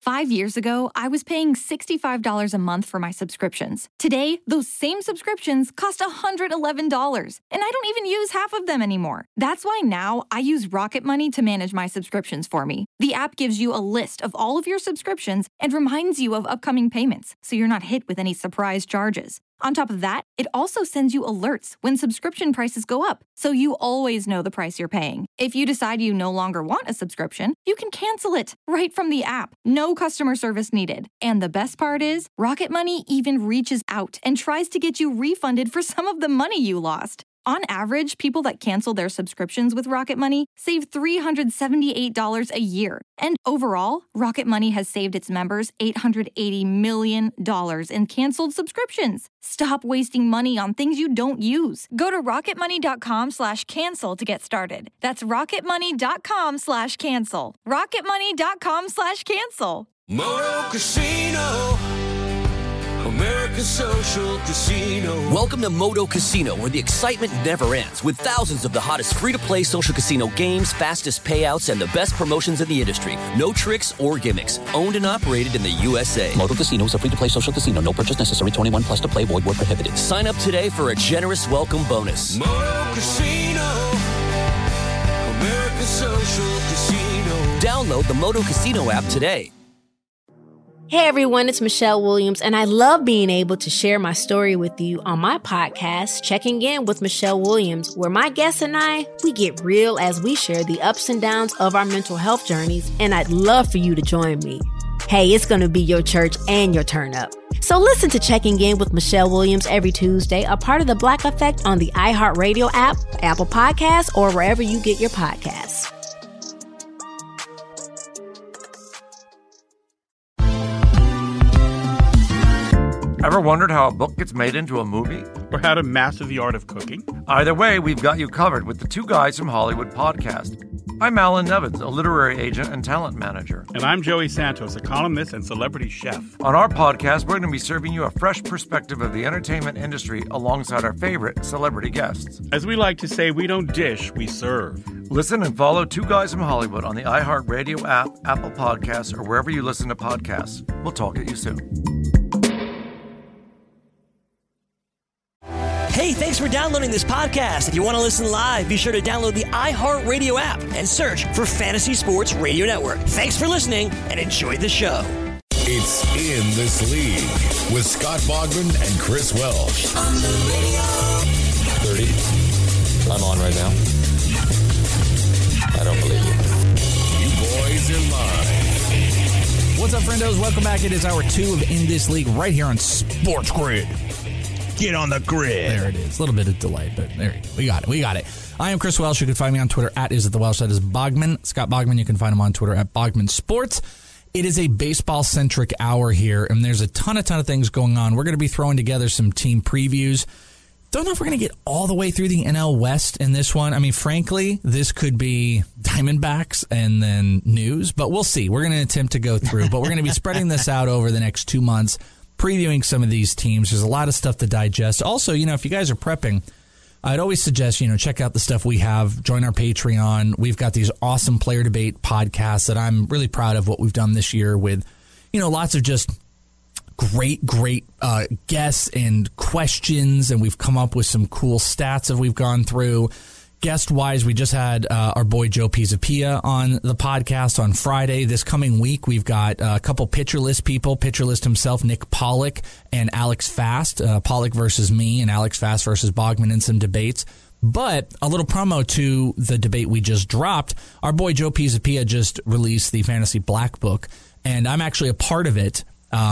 5 years ago, I was paying $65 a month for my subscriptions. Today, those same subscriptions cost $111, and I don't even use half of them anymore. That's why now I use Rocket Money to manage my subscriptions for me. The app gives you a list of all of your subscriptions and reminds you of upcoming payments, so you're not hit with any surprise charges. On top of that, it also sends you alerts when subscription prices go up, so you always know the price you're paying. If you decide you no longer want a subscription, you can cancel it right from the app. No customer service needed. And the best part is, Rocket Money even reaches out and tries to get you refunded for some of the money you lost. On average, people that cancel their subscriptions with Rocket Money save $378 a year. And overall, Rocket Money has saved its members $880 million in canceled subscriptions. Stop wasting money on things you don't use. Go to rocketmoney.com/cancel to get started. That's rocketmoney.com/cancel. rocketmoney.com/cancel. Moto Casino, American Social Casino. Welcome to Moto Casino, where the excitement never ends, with thousands of the hottest free-to-play social casino games, fastest payouts, and the best promotions in the industry. No tricks or gimmicks. Owned and operated in the USA. Moto Casino is a free-to-play social casino. No purchase necessary. 21 plus to play. Void where prohibited. Sign up today for a generous welcome bonus. Moto Casino, American Social Casino. Download the Moto Casino app today. Hey everyone, it's Michelle Williams, and I love being able to share my story with you on my podcast, Checking In with Michelle Williams, where my guests and we get real as we share the ups and downs of our mental health journeys, and I'd love for you to join me. Hey, it's going to be your church and your turn up. So listen to Checking In with Michelle Williams every Tuesday, a part of the Black Effect on the iHeartRadio app, Apple Podcasts, or wherever you get your podcasts. Ever wondered how a book gets made into a movie? Or how to master the art of cooking? Either way, we've got you covered with the Two Guys from Hollywood podcast. I'm Alan Nevins, a literary agent and talent manager. And I'm Joey Santos, a columnist and celebrity chef. On our podcast, we're going to be serving you a fresh perspective of the entertainment industry alongside our favorite celebrity guests. As we like to say, we don't dish, we serve. Listen and follow Two Guys from Hollywood on the iHeartRadio app, Apple Podcasts, or wherever you listen to podcasts. We'll talk at you soon. Hey, thanks for downloading this podcast. If you want to listen live, be sure to download the iHeartRadio app and search for Fantasy Sports Radio Network. Thanks for listening and enjoy the show. It's In This League with Scott Bogman and Chris Welsh. On the radio. 30. I'm on right now. I don't believe you. You boys are live. What's up, friendos? Welcome back. It is hour 2 of In This League right here on Sports Grid. Get on the grid. There it is. A little bit of delay, but there you go. We got it. I am Chris Welsh. You can find me on Twitter at @IsItTheWelsh. That is Bogman. Scott Bogman. You can find him on Twitter at Bogman Sports. It is a baseball-centric hour here, and there's a ton of things going on. We're going to be throwing together some team previews. Don't know if we're going to get all the way through the NL West in this one. I mean, frankly, this could be Diamondbacks and then news, but we'll see. We're going to attempt to go through, but we're going to be spreading this out over the next 2 months, previewing some of these teams. There's a lot of stuff to digest. Also, if you guys are prepping, I'd always suggest, check out the stuff we have. Join our Patreon. We've got these awesome player debate podcasts that I'm really proud of what we've done this year with, lots of just great guests and questions. And we've come up with some cool stats that we've gone through. Guest-wise, we just had our boy Joe Pisapia on the podcast on Friday. This coming week, we've got a couple Pitcher List people, Pitcher List himself, Nick Pollock and Alex Fast. Pollock versus me and Alex Fast versus Bogman in some debates. But a little promo to the debate we just dropped. Our boy Joe Pisapia just released the Fantasy Black Book, and I'm actually a part of it.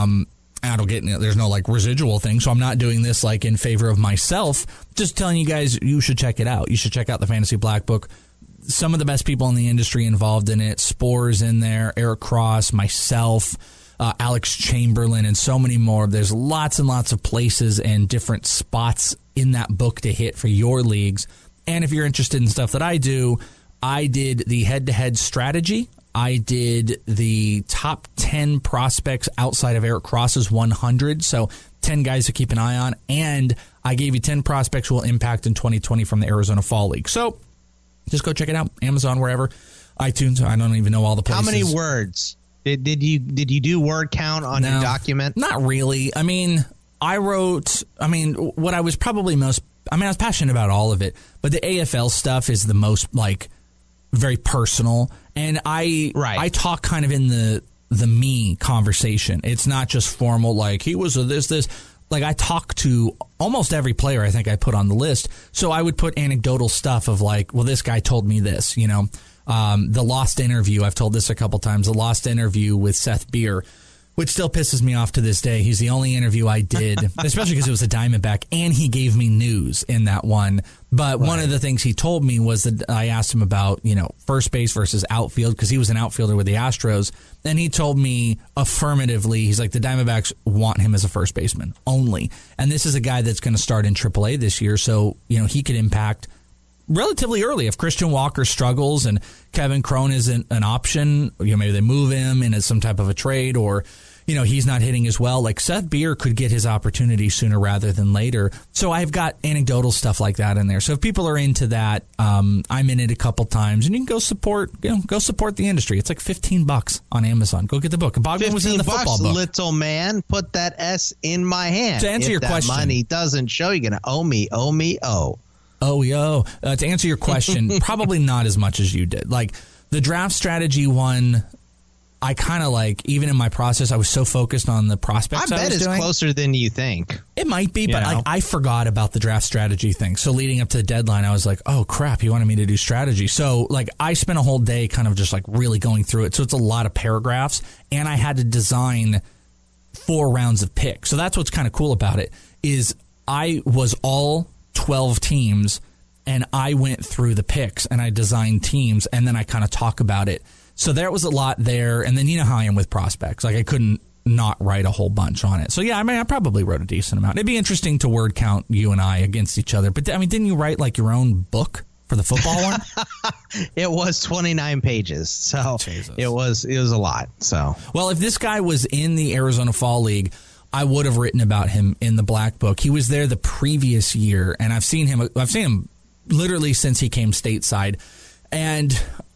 There's no residual thing, so I'm not doing this in favor of myself. Just telling you guys, you should check it out. You should check out the Fantasy Black Book. Some of the best people in the industry involved in it. Spore's in there, Eric Cross, myself, Alex Chamberlain, and so many more. There's lots and lots of places and different spots in that book to hit for your leagues. And if you're interested in stuff that I do, I did the head-to-head strategy. I did the top 10 prospects outside of Eric Cross's 100, so 10 guys to keep an eye on, and I gave you 10 prospects who will impact in 2020 from the Arizona Fall League. So just go check it out, Amazon, wherever, iTunes. I don't even know all the places. How many words? Did you do word count on your document? Not really. I mean, what I was probably I was passionate about all of it, but the AFL stuff is the most like very personal, and I talk kind of in the me conversation. It's not just formal like he was a this. Like I talk to almost every player I think I put on the list, so I would put anecdotal stuff of like, well, this guy told me this, you know. The lost interview, I've told this a couple times, the lost interview with Seth Beer, which still pisses me off to this day. He's the only interview I did, especially because it was a Diamondback, and he gave me news in that one. But one of the things he told me was that I asked him about, you know, first base versus outfield, because he was an outfielder with the Astros, and he told me affirmatively, he's like, the Diamondbacks want him as a first baseman only. And this is a guy that's going to start in AAA this year, so, you know, he could impact relatively early. If Christian Walker struggles and Kevin Cron isn't an option, you know, maybe they move him in as some type of a trade, or, you know, he's not hitting as well. Like Seth Beer could get his opportunity sooner rather than later. So I've got anecdotal stuff like that in there. So if people are into that, I'm in it a couple times, and you can go support the industry. It's like $15 on Amazon. Go get the book. Bogman was in the football book. Little man, put that S in my hand. To answer your question, money doesn't show, you're going to owe me. To answer your question, probably not as much as you did. Like the draft strategy one, I kind of like, even in my process, I was so focused on the prospects I bet it's closer than you think. It might be, but I forgot about the draft strategy thing. So leading up to the deadline, I was like, oh crap, he wanted me to do strategy. So like I spent a whole day kind of just like really going through it. So it's a lot of paragraphs, and I had to design 4 rounds of picks. So that's what's kind of cool about it, is I was all 12 teams, and I went through the picks and I designed teams, and then I kind of talk about it. So there was a lot there. And then you know how I am with prospects. Like I couldn't not write a whole bunch on it. So yeah, I mean, I probably wrote a decent amount. It'd be interesting to word count you and I against each other. But I mean, didn't you write like your own book for the football one? It was 29 pages. So Jesus. It was a lot. So, well, if this guy was in the Arizona Fall League, I would have written about him in the Black Book. He was there the previous year, and I've seen him literally since he came stateside. And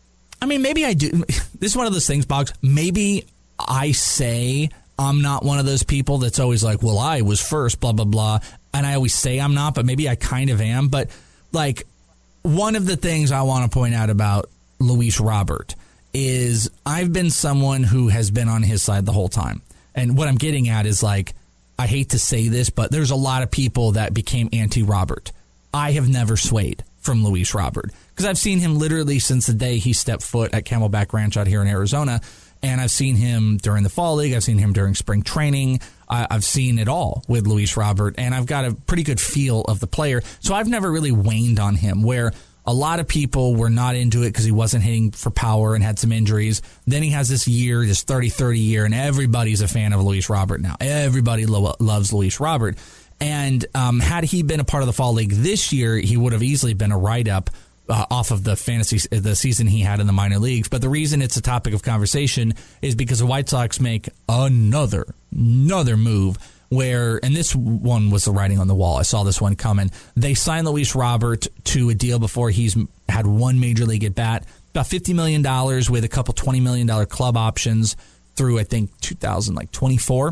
I mean, maybe I do. This is one of those things, Boggs. Maybe I say I'm not one of those people that's always like, well, I was first, blah, blah, blah. And I always say I'm not, but maybe I kind of am. But like one of the things I want to point out about Luis Robert is I've been someone who has been on his side the whole time. And what I'm getting at is, like, I hate to say this, but there's a lot of people that became anti-Robert. I have never swayed from Luis Robert, because I've seen him literally since the day he stepped foot at Camelback Ranch out here in Arizona. And I've seen him during the Fall League. I've seen him during spring training. I've seen it all with Luis Robert, and I've got a pretty good feel of the player. So I've never really waned on him, where a lot of people were not into it because he wasn't hitting for power and had some injuries. Then he has this year, this 30-30 year, and everybody's a fan of Luis Robert now. Everybody loves Luis Robert. And had he been a part of the Fall League this year, he would have easily been a write-up off of the season he had in the minor leagues. But the reason it's a topic of conversation is because the White Sox make another move where, and this one was the writing on the wall. I saw this one coming. They signed Luis Robert to a deal before he's had one major league at bat, about $50 million with a couple $20 million club options through, I think, 2024.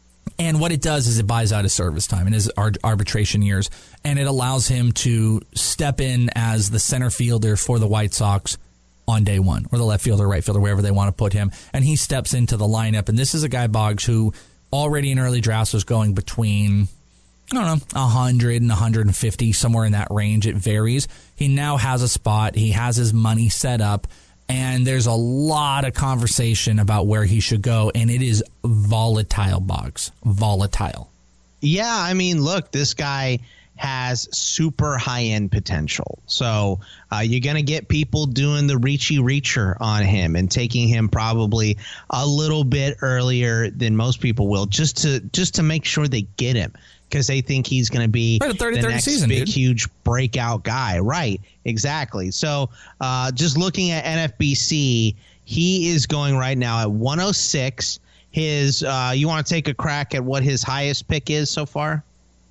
And what it does is it buys out his service time and his arbitration years, and it allows him to step in as the center fielder for the White Sox on day one, or the left fielder, right fielder, wherever they want to put him. And he steps into the lineup. And this is a guy, Boggs, who already in early drafts was going between, I don't know, 100 and 150, somewhere in that range. It varies. He now has a spot. He has his money set up. And there's a lot of conversation about where he should go. And it is volatile, Boggs. Volatile. Yeah, I mean, look, this guy has super high-end potential. So you're going to get people doing the reacher on him and taking him probably a little bit earlier than most people will, just to make sure they get him, because they think he's going to be the next season, big, huge breakout guy. Right, exactly. So just looking at NFBC, he is going right now at 106. His you want to take a crack at what his highest pick is so far?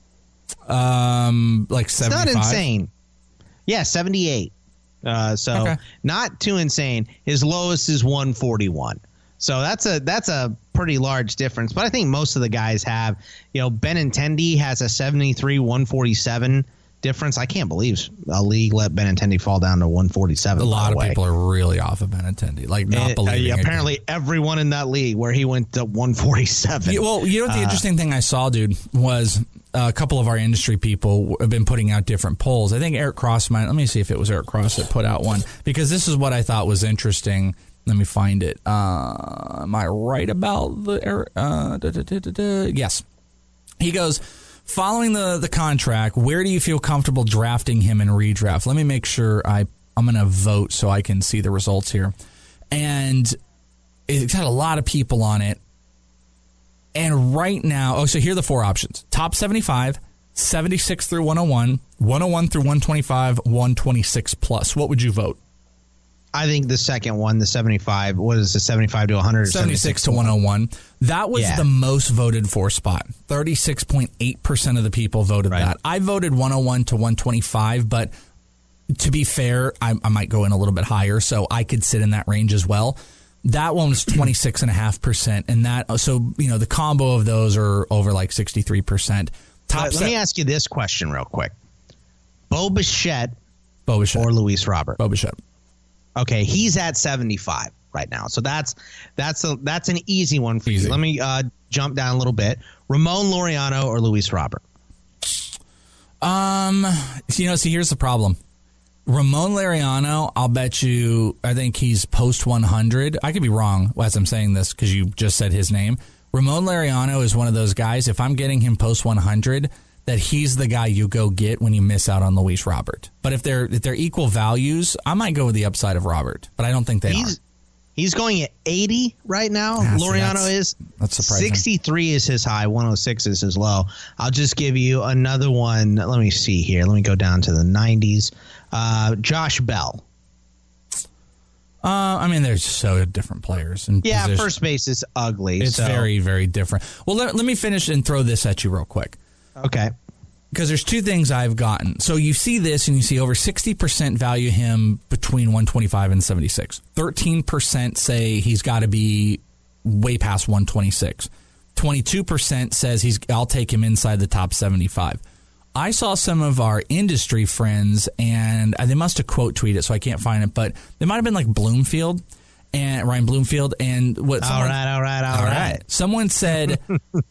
Like 75. It's not insane. Yeah, 78. So okay. Not too insane. His lowest is 141. So that's a pretty large difference. But I think most of the guys have, Benintendi has a 73-147 difference. I can't believe a league let Benintendi fall down to 147. A lot of people are really off of Benintendi, like not believing. Apparently, everyone in that league where he went to 147. Yeah, well, you know what the interesting thing I saw, dude, was a couple of our industry people have been putting out different polls. I think Eric Cross let me see if it was Eric Cross that put out one, because this is what I thought was interesting. Let me find it. Am I right about the yes. He goes, following the contract, where do you feel comfortable drafting him in redraft? Let me make sure I'm going to vote so I can see the results here. And it's got a lot of people on it. And right now, so here are the 4 options. Top 75, 76 through 101, 101 through 125, 126 plus. What would you vote? I think the second one, the 75, what is the 75 to 100? 76 to 101. That was the most voted for spot. 36.8% of the people voted that. I voted 101 to 125, but to be fair, I might go in a little bit higher, so I could sit in that range as well. That one was 26.5%, and the combo of those are over like 63%. Let me ask you this question real quick: Bo Bichette or Luis Robert? Bo Bichette. Okay, he's at 75 right now, so that's an easy one for you. Let me jump down a little bit: Ramon Laureano or Luis Robert? See, here's the problem. Ramon Laureano, I'll bet you, I think he's post 100. I could be wrong as I'm saying this because you just said his name. Ramon Laureano is one of those guys, if I'm getting him post 100, that he's the guy you go get when you miss out on Luis Robert. But if they're equal values, I might go with the upside of Robert, but I don't think they are. He's going at 80 right now. Laureano is. That's surprising. 63 is his high. 106 is his low. I'll just give you another one. Let me see here. Let me go down to the 90s. Josh Bell. There's so different players. First base is ugly. It's very, very different. Well, let me finish and throw this at you real quick. Okay. Because there's 2 things I've gotten. So you see this and you see over 60% value him between 125 and 76. 13% say he's got to be way past 126. 22% says I'll take him inside the top 75. I saw some of our industry friends, and they must have quote tweeted it, so I can't find it, but they might have been like Bloomfield and Ryan Bloomfield. And what? All right. Someone said,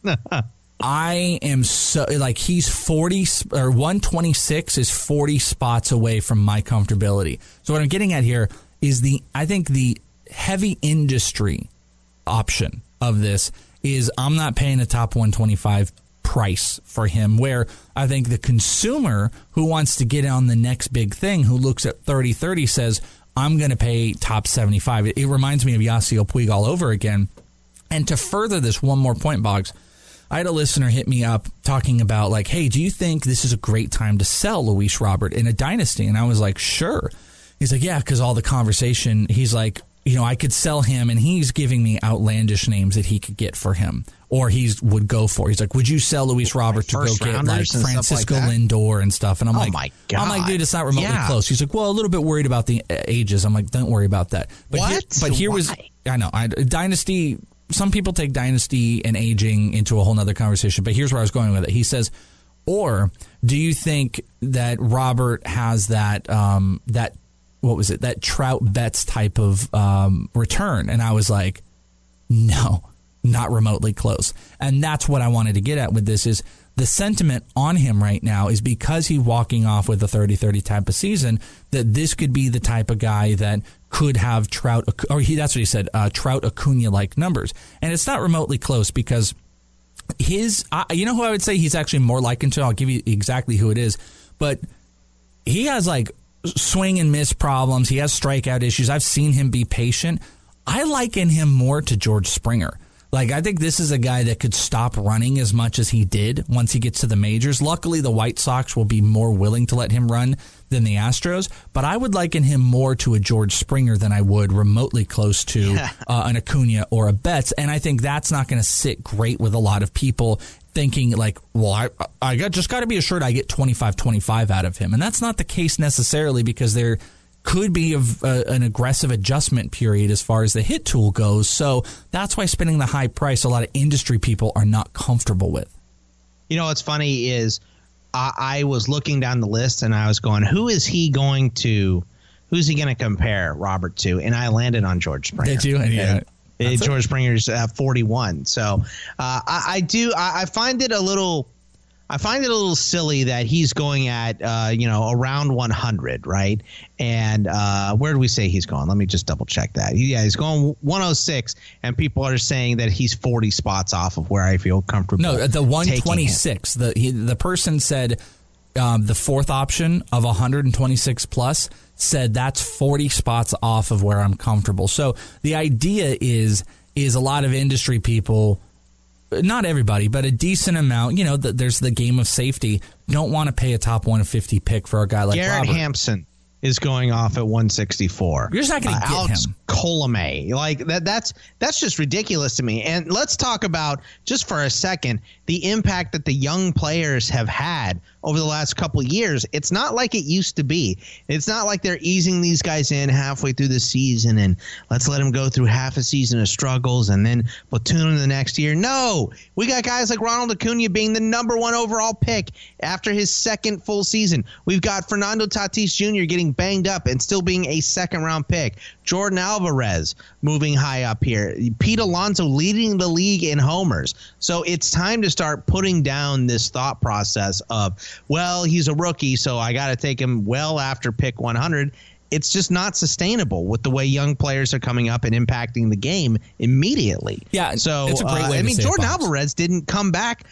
I am so like he's 40 or 126 is 40 spots away from my comfortability. So what I'm getting at here is I think the heavy industry option of this is I'm not paying a top 125 price for him, where I think the consumer who wants to get on the next big thing, who looks at 30-30, says, I'm going to pay top 75. It reminds me of Yasiel Puig all over again. And to further this, one more point, Boggs, I had a listener hit me up talking about like, hey, do you think this is a great time to sell Luis Robert in a dynasty? And I was like, sure. He's like, yeah, because all the conversation, he's like, I could sell him, and he's giving me outlandish names that he could get for him, or he would go for. He's like, would you sell Luis Robert to go get like Francisco Lindor and stuff? And I'm like, my God. Dude, it's not remotely close. He's like, well, a little bit worried about the ages. I'm like, don't worry about that. But here was, I know, dynasty. Some people take dynasty and aging into a whole nother conversation, but here's where I was going with it. He says, or do you think that Robert has that that Trout Betts type of return? And I was like, no, not remotely close. And that's what I wanted to get at with this is the sentiment on him right now is because he's walking off with a 30-30 type of season, that this could be the type of guy that could have Trout, that's what he said, Trout Acuna-like numbers. And it's not remotely close because you know who I would say he's actually more likened to? I'll give you exactly who it is. But he has like swing and miss problems. He has strikeout issues. I've seen him be patient. I liken him more to George Springer. Like, I think this is a guy that could stop running as much as he did once he gets to the majors. Luckily, the White Sox will be more willing to let him run than the Astros. But I would liken him more to a George Springer than I would remotely close to an Acuna or a Betts. And I think that's not going to sit great with a lot of people thinking like, well, I just got to be assured I get 25-25 out of him. And that's not the case necessarily because there could be an aggressive adjustment period as far as the hit tool goes. So that's why spending the high price, a lot of industry people are not comfortable with. You know, what's funny is I was looking down the list and I was going, who's he going to compare Robert to? And I landed on George Springer. Did you? Yeah. George Springer's 41. So I find it a little silly that he's going at around 100, right? And where do we say he's going? Let me just double check that. Yeah, he's going 106, and people are saying that he's 40 spots off of where I feel comfortable. No, the 126. The person said the fourth option of 126 plus said that's 40 spots off of where I'm comfortable. So the idea is a lot of industry people, not everybody, but a decent amount, there's the game of safety, don't want to pay a top 150 pick for a guy like Garrett Robert. Hampson is going off at 164. You're just not going to get Alex him. Colomé. Like that's just ridiculous to me. And let's talk about, just for a second, the impact that the young players have had over the last couple of years. It's not like it used to be. It's not like they're easing these guys in halfway through the season and let's let them go through half a season of struggles and then platoon them the next year. No, we got guys like Ronald Acuna being the #1 overall pick after his second full season. We've got Fernando Tatis Jr. getting banged up and still being a second-round pick. Jordan Alvarez moving high up here. Pete Alonso leading the league in homers. So it's time to start putting down this thought process of, well, he's a rookie, so I got to take him well after pick 100. It's just not sustainable with the way young players are coming up and impacting the game immediately. Yeah, so it's a great way to say Jordan it, Alvarez didn't come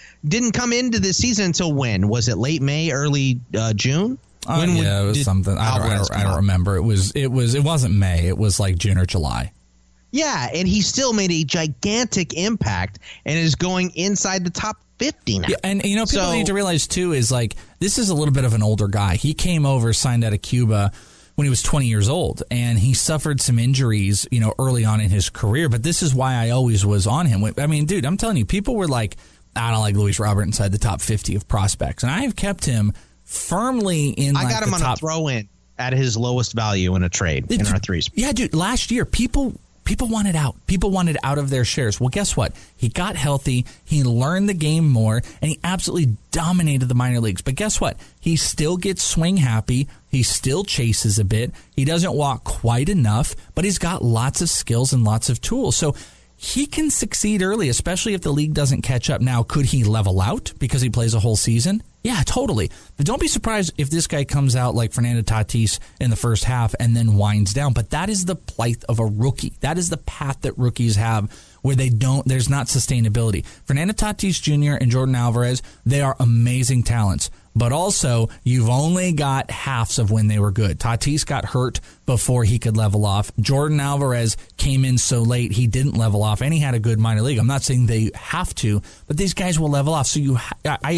into this season until when? Was it late May, early June? It was something. I don't remember. It wasn't May. It was like June or July. Yeah, and he still made a gigantic impact and is going inside the top 50 now. Yeah, and people need to realize too is like this is a little bit of an older guy. He came over, signed out of Cuba when he was 20 years old, and he suffered some injuries, early on in his career. But this is why I always was on him. I mean, dude, I'm telling you, people were like, I don't like Luis Robert inside the top 50 of prospects, and I have kept him firmly in. I got him on a throw-in at his lowest value in a trade in our threes. Yeah, dude. Last year, people wanted out. People wanted out of their shares. Well, guess what? He got healthy. He learned the game more, and he absolutely dominated the minor leagues. But guess what? He still gets swing happy. He still chases a bit. He doesn't walk quite enough, but he's got lots of skills and lots of tools. So he can succeed early, especially if the league doesn't catch up. Now, could he level out because he plays a whole season? Yeah, totally. But don't be surprised if this guy comes out like Fernando Tatis in the first half and then winds down. But that is the plight of a rookie. That is the path that rookies have where there's not sustainability. Fernando Tatis Jr. and Jordan Alvarez, they are amazing talents. But also, you've only got halves of when they were good. Tatis got hurt before he could level off. Jordan Alvarez came in so late he didn't level off, and he had a good minor league. I'm not saying they have to, but these guys will level off. So I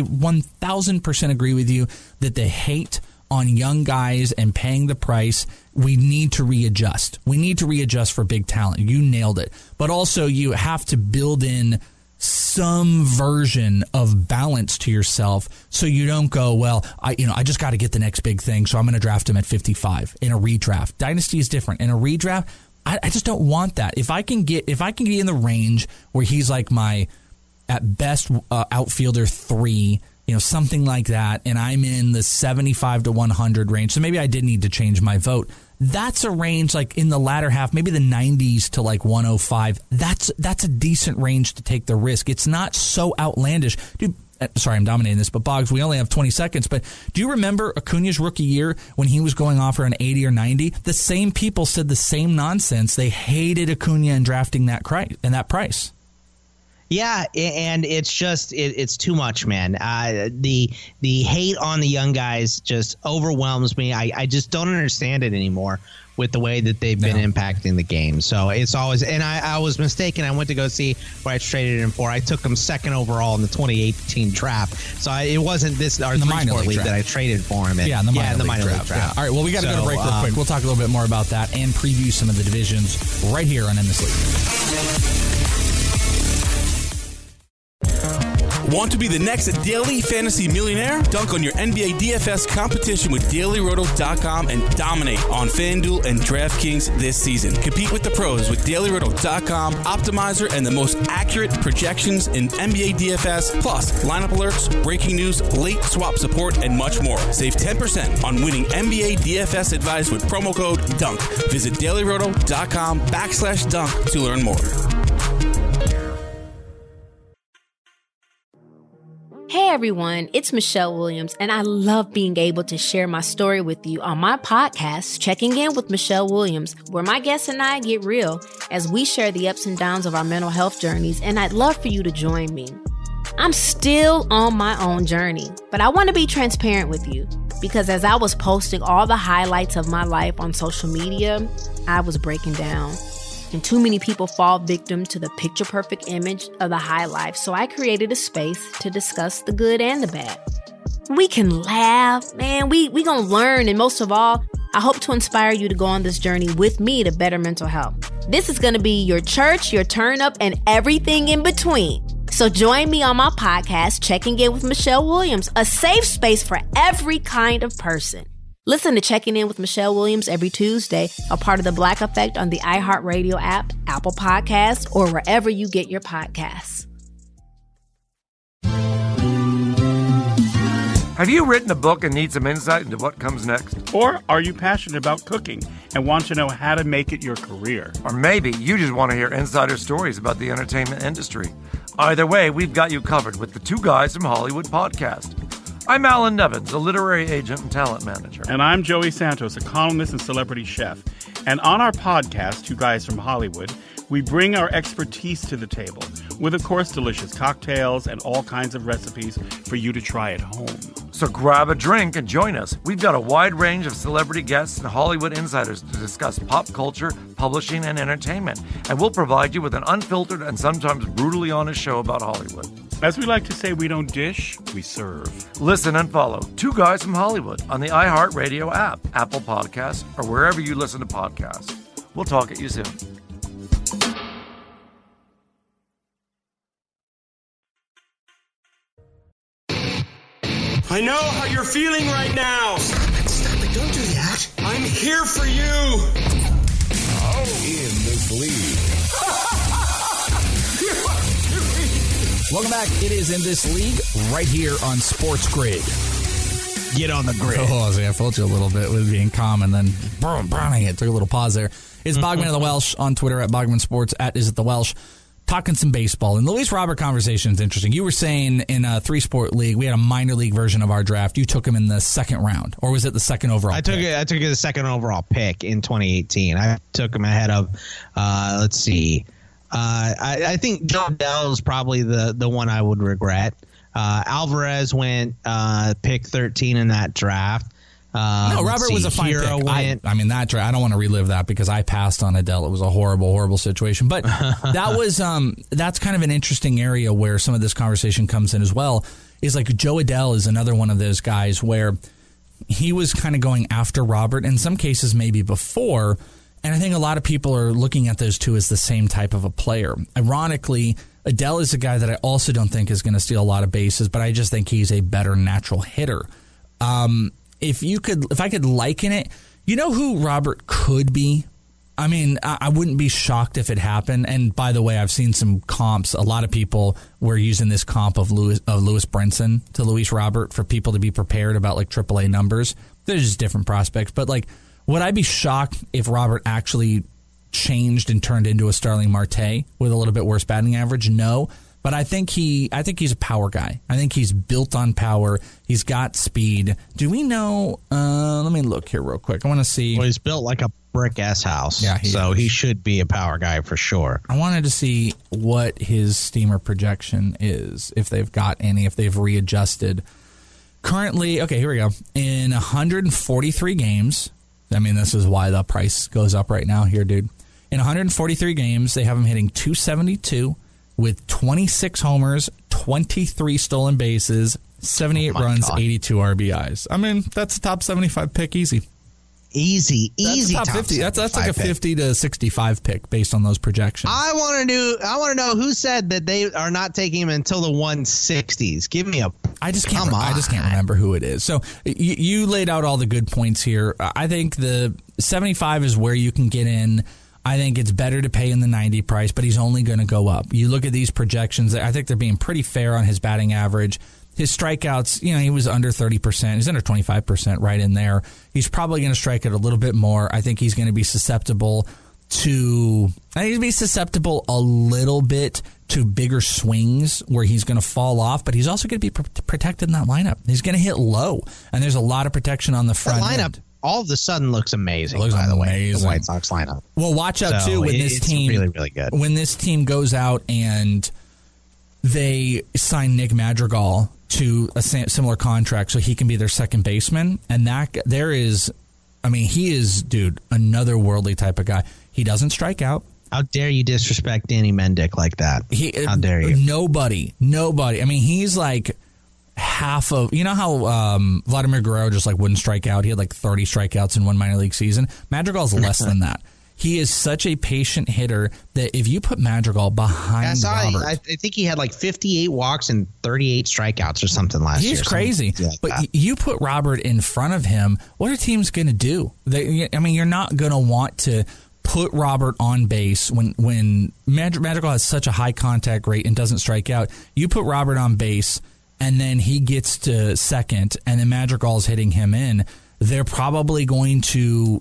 1,000% agree with you that the hate on young guys and paying the price, we need to readjust. We need to readjust for big talent. You nailed it. But also, you have to build in some version of balance to yourself so you don't go, well, I just got to get the next big thing, so I'm going to draft him at 55 in a redraft. Dynasty is different. In a redraft, I just don't want that. If I can get in the range where he's like my at best outfielder 3, something like that, and I'm in the 75 to 100 range, so maybe I did need to change my vote. That's a range like in the latter half, maybe the 90s to like 105. That's a decent range to take the risk. It's not so outlandish. Dude, sorry, I'm dominating this, but Boggs, we only have 20 seconds. But do you remember Acuna's rookie year when he was going off for an 80 or 90? The same people said the same nonsense. They hated Acuna and drafting that price. Yeah, and it's just it's too much, man. The hate on the young guys just overwhelms me. I just don't understand it anymore with the way that they've been impacting the game. So it's always, and I was mistaken. I went to go see where I traded him for. I took him second overall in the 2018 draft. So it wasn't our three-sport league that I traded for him in. Yeah, in the minor league draft. Yeah. All right, well, we got to go to break real quick. We'll talk a little bit more about that and preview some of the divisions right here on In This League. Want to be the next daily fantasy millionaire? Dunk on your NBA DFS competition with DailyRoto.com and dominate on FanDuel and DraftKings this season. Compete with the pros with DailyRoto.com, Optimizer, and the most accurate projections in NBA DFS, plus lineup alerts, breaking news, late swap support, and much more. Save 10% on winning NBA DFS advice with promo code DUNK. Visit DailyRoto.com/dunk to learn more. Hey everyone, it's Michelle Williams, and I love being able to share my story with you on my podcast, Checking In with Michelle Williams, where my guests and I get real as we share the ups and downs of our mental health journeys, and I'd love for you to join me. I'm still on my own journey, but I want to be transparent with you because as I was posting all the highlights of my life on social media, I was breaking down. And too many people fall victim to the picture-perfect image of the high life, so I created a space to discuss the good and the bad. We can laugh, man, we gonna learn, and most of all, I hope to inspire you to go on this journey with me to better mental health. This is gonna be your church, your turn-up, and everything in between. So join me on my podcast, Checking In with Michelle Williams, a safe space for every kind of person. Listen to Checking In with Michelle Williams every Tuesday, a part of the Black Effect on the iHeartRadio app, Apple Podcasts, or wherever you get your podcasts. Have you written a book and need some insight into what comes next? Or are you passionate about cooking and want to know how to make it your career? Or maybe you just want to hear insider stories about the entertainment industry. Either way, we've got you covered with the Two Guys from Hollywood podcast. I'm Alan Nevins, a literary agent and talent manager. And I'm Joey Santos, a columnist and celebrity chef. And on our podcast, Two Guys from Hollywood, we bring our expertise to the table with, of course, delicious cocktails and all kinds of recipes for you to try at home. So grab a drink and join us. We've got a wide range of celebrity guests and Hollywood insiders to discuss pop culture, publishing, and entertainment. And we'll provide you with an unfiltered and sometimes brutally honest show about Hollywood. As we like to say, we don't dish, we serve. Listen and follow Two Guys from Hollywood on the iHeartRadio app, Apple Podcasts, or wherever you listen to podcasts. We'll talk at you soon. I know how you're feeling right now. Stop it. Don't do that. I'm here for you. In this league. Welcome back. It is In This League right here on Sports Grid. Get on the grid. Oh, see, I failed you a little bit with being calm and then burning it. Took a little pause there. It's Bogman of the Welsh on Twitter at Bogman Sports at Is It The Welsh. Talking some baseball. And the Luis Robert conversation is interesting. You were saying in a 3-sport league, we had a minor league version of our draft. You took him in the second round, or was it the second overall pick? I took the second overall pick in 2018. I took him ahead of, let's see. I think Jo Adell is probably the one I would regret. Alvarez went pick 13 in that draft. No, Robert was a fine pick. I mean, that draft, I don't want to relive that because I passed on Adell. It was a horrible, horrible situation. But that was that's kind of an interesting area where some of this conversation comes in as well. Is like Jo Adell is another one of those guys where he was kind of going after Robert in some cases maybe before. And I think a lot of people are looking at those two as the same type of a player. Ironically, Adell is a guy that I also don't think is going to steal a lot of bases, but I just think he's a better natural hitter. If I could liken it, you know who Robert could be? I mean, I wouldn't be shocked if it happened. And by the way, I've seen some comps. A lot of people were using this comp of Lewis Brinson to Luis Robert for people to be prepared about like AAA numbers. There's just different prospects. But like, would I be shocked if Robert actually changed and turned into a Starling Marte with a little bit worse batting average? No. But I think he's a power guy. I think he's built on power. He's got speed. Do we know? Let me look here real quick. I want to see. Well, he's built like a brick-ass house. Yeah, he should be a power guy for sure. I wanted to see what his steamer projection is, if they've got any, if they've readjusted. Currently, okay, here we go. In 143 games, I mean, this is why the price goes up right now here, dude. In 143 games, they have him hitting .272 with 26 homers, 23 stolen bases, 78 runs, God. 82 RBIs. I mean, that's a top 75 pick easy. Easy top 50. That's like a 50 to 65 pick based on those projections. I want to know who said that they are not taking him until the 160s. Give me I just can't remember who it is. So you laid out all the good points here. I think the 75 is where you can get in. I think it's better to pay in the 90 price, but he's only going to go up. You look at these projections, I think they're being pretty fair on his batting average. His strikeouts, he was under 30%. He's under 25%, right in there. He's probably going to strike it a little bit more. I think he's going to be susceptible a little bit to bigger swings where he's going to fall off, but he's also going to be protected in that lineup. He's going to hit low, and there's a lot of protection on the front end. All of a sudden looks amazing, by the way, the White Sox lineup. Well, watch out, too, when this team really, really good. When this team goes out and they sign Nick Madrigal to a similar contract so he can be their second baseman. And he is, dude, another worldly type of guy. He doesn't strike out. How dare you disrespect Danny Mendick like that? How dare you? Nobody. I mean, he's like half of, how Vladimir Guerrero just like wouldn't strike out. He had like 30 strikeouts in one minor league season. Madrigal's less than that. He is such a patient hitter that if you put Madrigal behind Robert... I think he had like 58 walks and 38 strikeouts or something last year. He's crazy. But you put Robert in front of him, what are teams going to do? You're not going to want to put Robert on base when Madrigal has such a high contact rate and doesn't strike out. You put Robert on base, and then he gets to second, and then Madrigal's hitting him in. They're probably going to,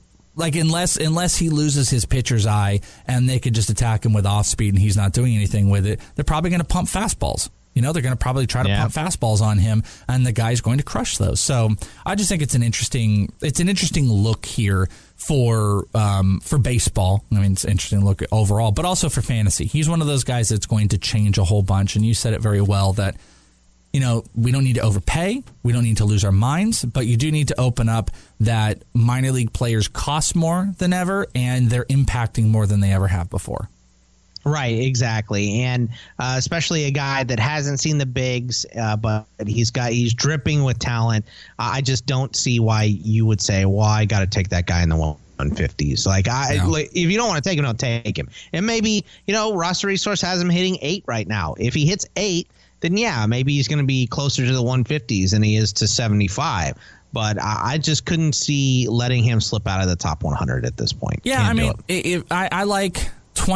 unless he loses his pitcher's eye and they could just attack him with off speed and he's not doing anything with it, they're probably going to pump fastballs. They're going to probably try to pump fastballs on him, and the guy's going to crush those. So I just think it's an interesting look here for baseball. I mean, it's an interesting look overall, but also for fantasy. He's one of those guys that's going to change a whole bunch, and you said it very well that we don't need to overpay. We don't need to lose our minds, but you do need to open up that minor league players cost more than ever, and they're impacting more than they ever have before. Right, exactly. And especially a guy that hasn't seen the bigs, but he's dripping with talent. I just don't see why you would say, well, I got to take that guy in the 150s. If you don't want to take him, don't take him. And maybe, roster resource has him hitting 8 right now. If he hits 8, then maybe he's going to be closer to the 150s than he is to 75. But I just couldn't see letting him slip out of the top 100 at this point. Yeah, I like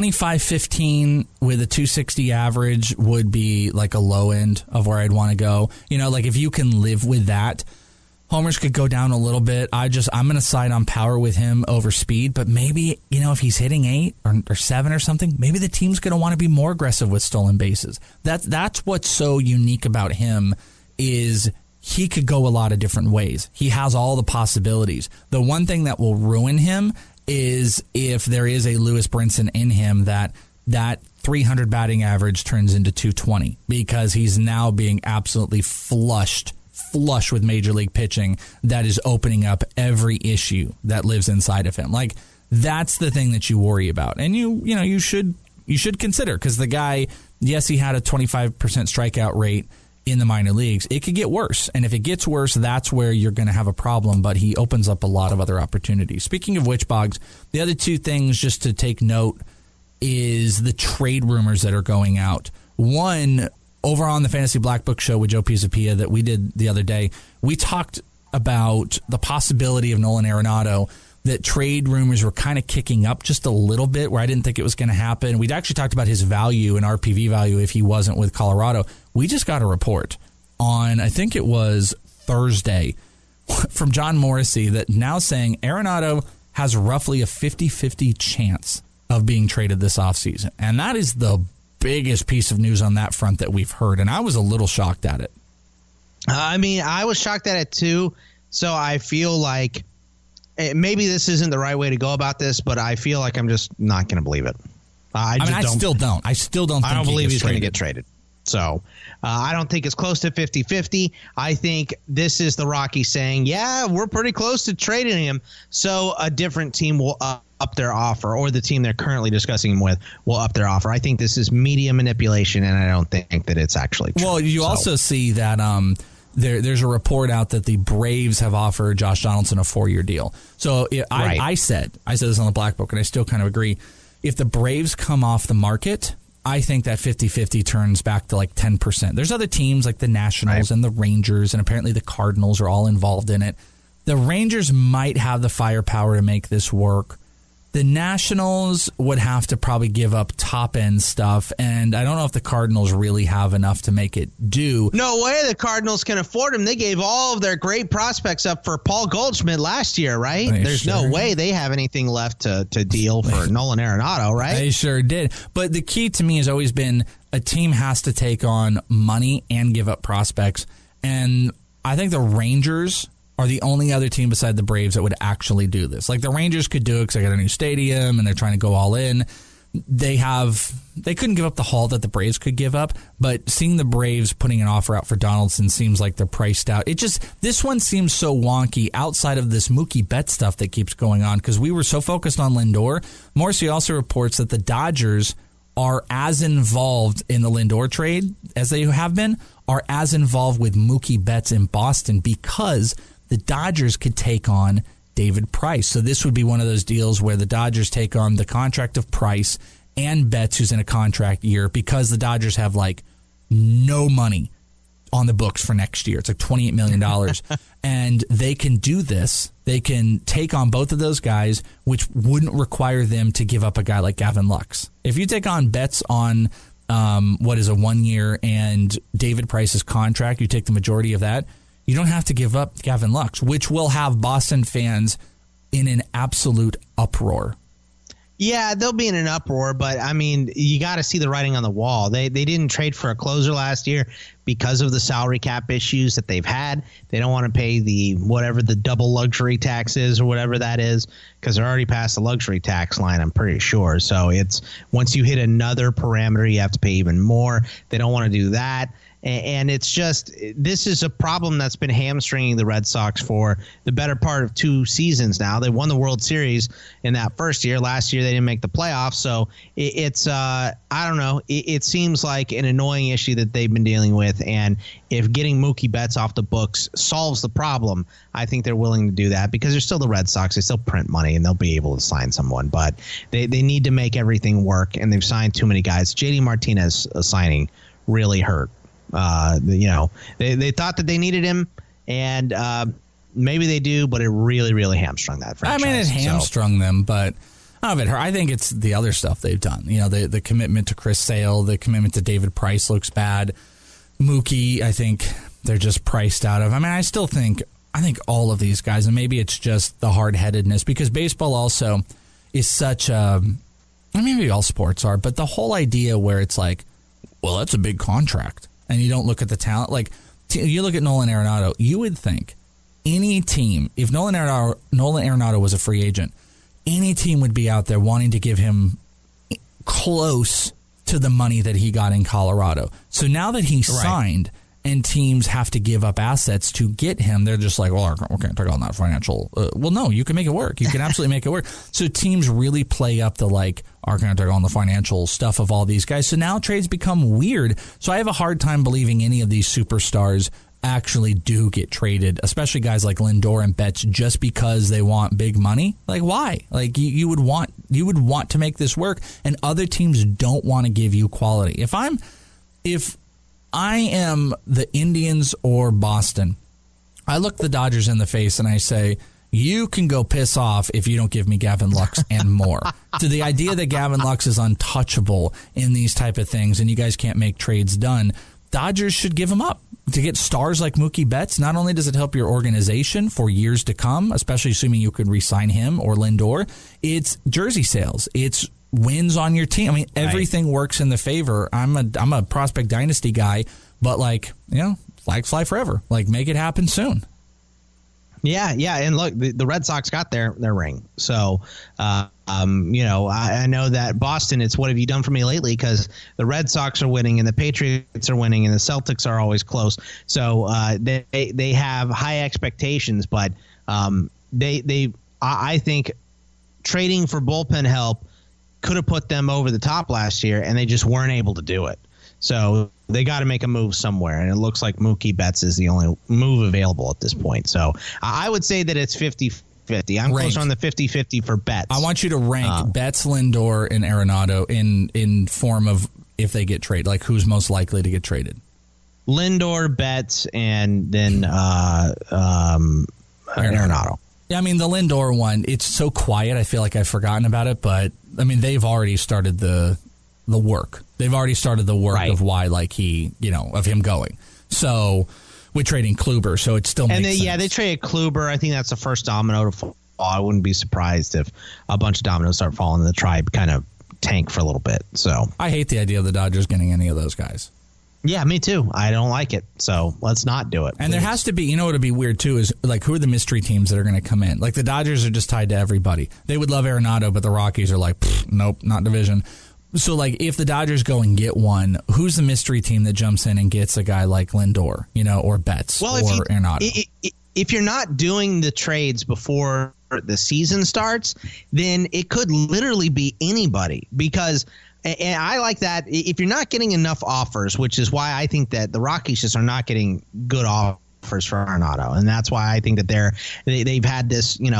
25-15 with a 260 average would be like a low end of where I'd want to go. If you can live with that, homers could go down a little bit. I'm going to side on power with him over speed, but maybe, if he's hitting 8 or 7 or something, maybe the team's going to want to be more aggressive with stolen bases. That's what's so unique about him is he could go a lot of different ways. He has all the possibilities. The one thing that will ruin him is if there is a Lewis Brinson in him that 300 batting average turns into 220 because he's now being absolutely flush with major league pitching that is opening up every issue that lives inside of him. Like, that's the thing that you worry about. And you should consider, because the guy, yes, he had a 25% strikeout rate in the minor leagues. It could get worse. And if it gets worse, that's where you're going to have a problem. But he opens up a lot of other opportunities. Speaking of which, Boggs, the other two things just to take note is the trade rumors that are going out. One, over on the Fantasy Black Book show with Joe Pisapia that we did the other day, we talked about the possibility of Nolan Arenado, that trade rumors were kind of kicking up just a little bit, where I didn't think it was going to happen. We'd actually talked about his value and RPV value if he wasn't with Colorado. We just got a report on, I think it was Thursday, from John Morrissey that now saying Arenado has roughly a 50-50 chance of being traded this offseason. And that is the biggest piece of news on that front that we've heard. And I was a little shocked at it. I was shocked at it too. So I feel like maybe this isn't the right way to go about this, but I feel like I'm just not going to believe it. I still don't. I don't believe he's going to get traded. So I don't think it's close to 50-50. I think this is the Rockies saying, yeah, we're pretty close to trading him. So a different team will up their offer, or the team they're currently discussing him with will up their offer. I think this is media manipulation, and I don't think that it's actually true. Well, you also see that there's a report out that the Braves have offered Josh Donaldson a 4-year deal. So I said this on the Black Book, and I still kind of agree. If the Braves come off the market, I think that 50-50 turns back to like 10%. There's other teams like the Nationals and the Rangers, and apparently the Cardinals are all involved in it. The Rangers might have the firepower to make this work. The Nationals would have to probably give up top-end stuff, and I don't know if the Cardinals really have enough to make it do. No way the Cardinals can afford him. They gave all of their great prospects up for Paul Goldschmidt last year, right? There's no way they have anything left to deal for Nolan Arenado, right? They sure did. But the key to me has always been a team has to take on money and give up prospects, and I think the Rangers are the only other team beside the Braves that would actually do this. Like the Rangers could do it because they got a new stadium and they're trying to go all in. They couldn't give up the haul that the Braves could give up, but seeing the Braves putting an offer out for Donaldson seems like they're priced out. This one seems so wonky outside of this Mookie Betts stuff that keeps going on because we were so focused on Lindor. Morrissey also reports that the Dodgers are as involved in the Lindor trade as they have been, are as involved with Mookie Betts in Boston because the Dodgers could take on David Price. So this would be one of those deals where the Dodgers take on the contract of Price and Betts, who's in a contract year, because the Dodgers have like no money on the books for next year. It's like $28 million. And they can do this. They can take on both of those guys, which wouldn't require them to give up a guy like Gavin Lux. If you take on Betts on what is a 1 year and David Price's contract, you take the majority of that, you don't have to give up Gavin Lux, which will have Boston fans in an absolute uproar. Yeah, they'll be in an uproar, but I mean, you got to see the writing on the wall. They didn't trade for a closer last year because of the salary cap issues that they've had. They don't want to pay the double luxury tax is or whatever that is because they're already past the luxury tax line, I'm pretty sure. So it's once you hit another parameter, you have to pay even more. They don't want to do that. And it's just this is a problem that's been hamstringing the Red Sox for the better part of 2 seasons now. They won the World Series in that first year. Last year, they didn't make the playoffs. So it's I don't know. It seems like an annoying issue that they've been dealing with. And if getting Mookie Betts off the books solves the problem, I think they're willing to do that because they're still the Red Sox. They still print money and they'll be able to sign someone. But they need to make everything work. And they've signed too many guys. JD Martinez signing really hurt. They thought that they needed him, and maybe they do, but it really, really hamstrung that franchise. I mean, it hamstrung them, but I think it's the other stuff they've done. You know, the commitment to Chris Sale, the commitment to David Price looks bad. Mookie, I think they're just priced out of. I mean, I think all of these guys, and maybe it's just the hard-headedness, because baseball also is such a, maybe all sports are, but the whole idea where it's like, well, that's a big contract. And you don't look at the talent. Like, you look at Nolan Arenado, you would think any team, if Nolan Arenado was a free agent, any team would be out there wanting to give him close to the money that he got in Colorado. So now that he's signed and teams have to give up assets to get him, they're just like, well, we can't take on that financial. Well, no, you can make it work. You can absolutely make it work. So teams really play up the are going to take on the financial stuff of all these guys. So now trades become weird. So I have a hard time believing any of these superstars actually do get traded, especially guys like Lindor and Betts, just because they want big money. Like, why? Like, you would want to make this work, and other teams don't want to give you quality. If I am the Indians or Boston, I look the Dodgers in the face and I say, you can go piss off if you don't give me Gavin Lux and more. To the idea that Gavin Lux is untouchable in these type of things and you guys can't make trades done, Dodgers should give him up. To get stars like Mookie Betts, not only does it help your organization for years to come, especially assuming you could re-sign him or Lindor, it's jersey sales. It's wins on your team. I mean, everything works in the favor. I'm a prospect dynasty guy, but flags fly forever. Like, make it happen soon. Yeah, and look, the Red Sox got their ring. So, I know that Boston, it's what have you done for me lately? Because the Red Sox are winning and the Patriots are winning and the Celtics are always close. So they have high expectations, but I think trading for bullpen help could have put them over the top last year, and they just weren't able to do it. So they got to make a move somewhere, and it looks like Mookie Betts is the only move available at this point. So I would say that it's 50-50. I'm closer on the 50-50 for Betts. I want you to rank Betts, Lindor, and Arenado in form of if they get traded, like who's most likely to get traded. Lindor, Betts, and then Arenado. Yeah, I mean, the Lindor one, it's so quiet, I feel like I've forgotten about it, but, I mean, they've already started the work. They've already started the work of why, like, of him going. So, with trading Kluber, so it still makes sense. Yeah, they traded Kluber. I think that's the first domino to fall. I wouldn't be surprised if a bunch of dominoes start falling and the Tribe kind of tank for a little bit. So I hate the idea of the Dodgers getting any of those guys. Yeah, me too. I don't like it. So let's not do it. And there has to be, what would be weird too is like, who are the mystery teams that are going to come in? Like the Dodgers are just tied to everybody. They would love Arenado, but the Rockies are like, nope, not division. So like if the Dodgers go and get one, who's the mystery team that jumps in and gets a guy like Lindor, or Betts or Arenado? If you're not doing the trades before the season starts, then it could literally be anybody because – and I like that if you're not getting enough offers, which is why I think that the Rockies just are not getting good offers for Arenado. And that's why I think that they've had this, we're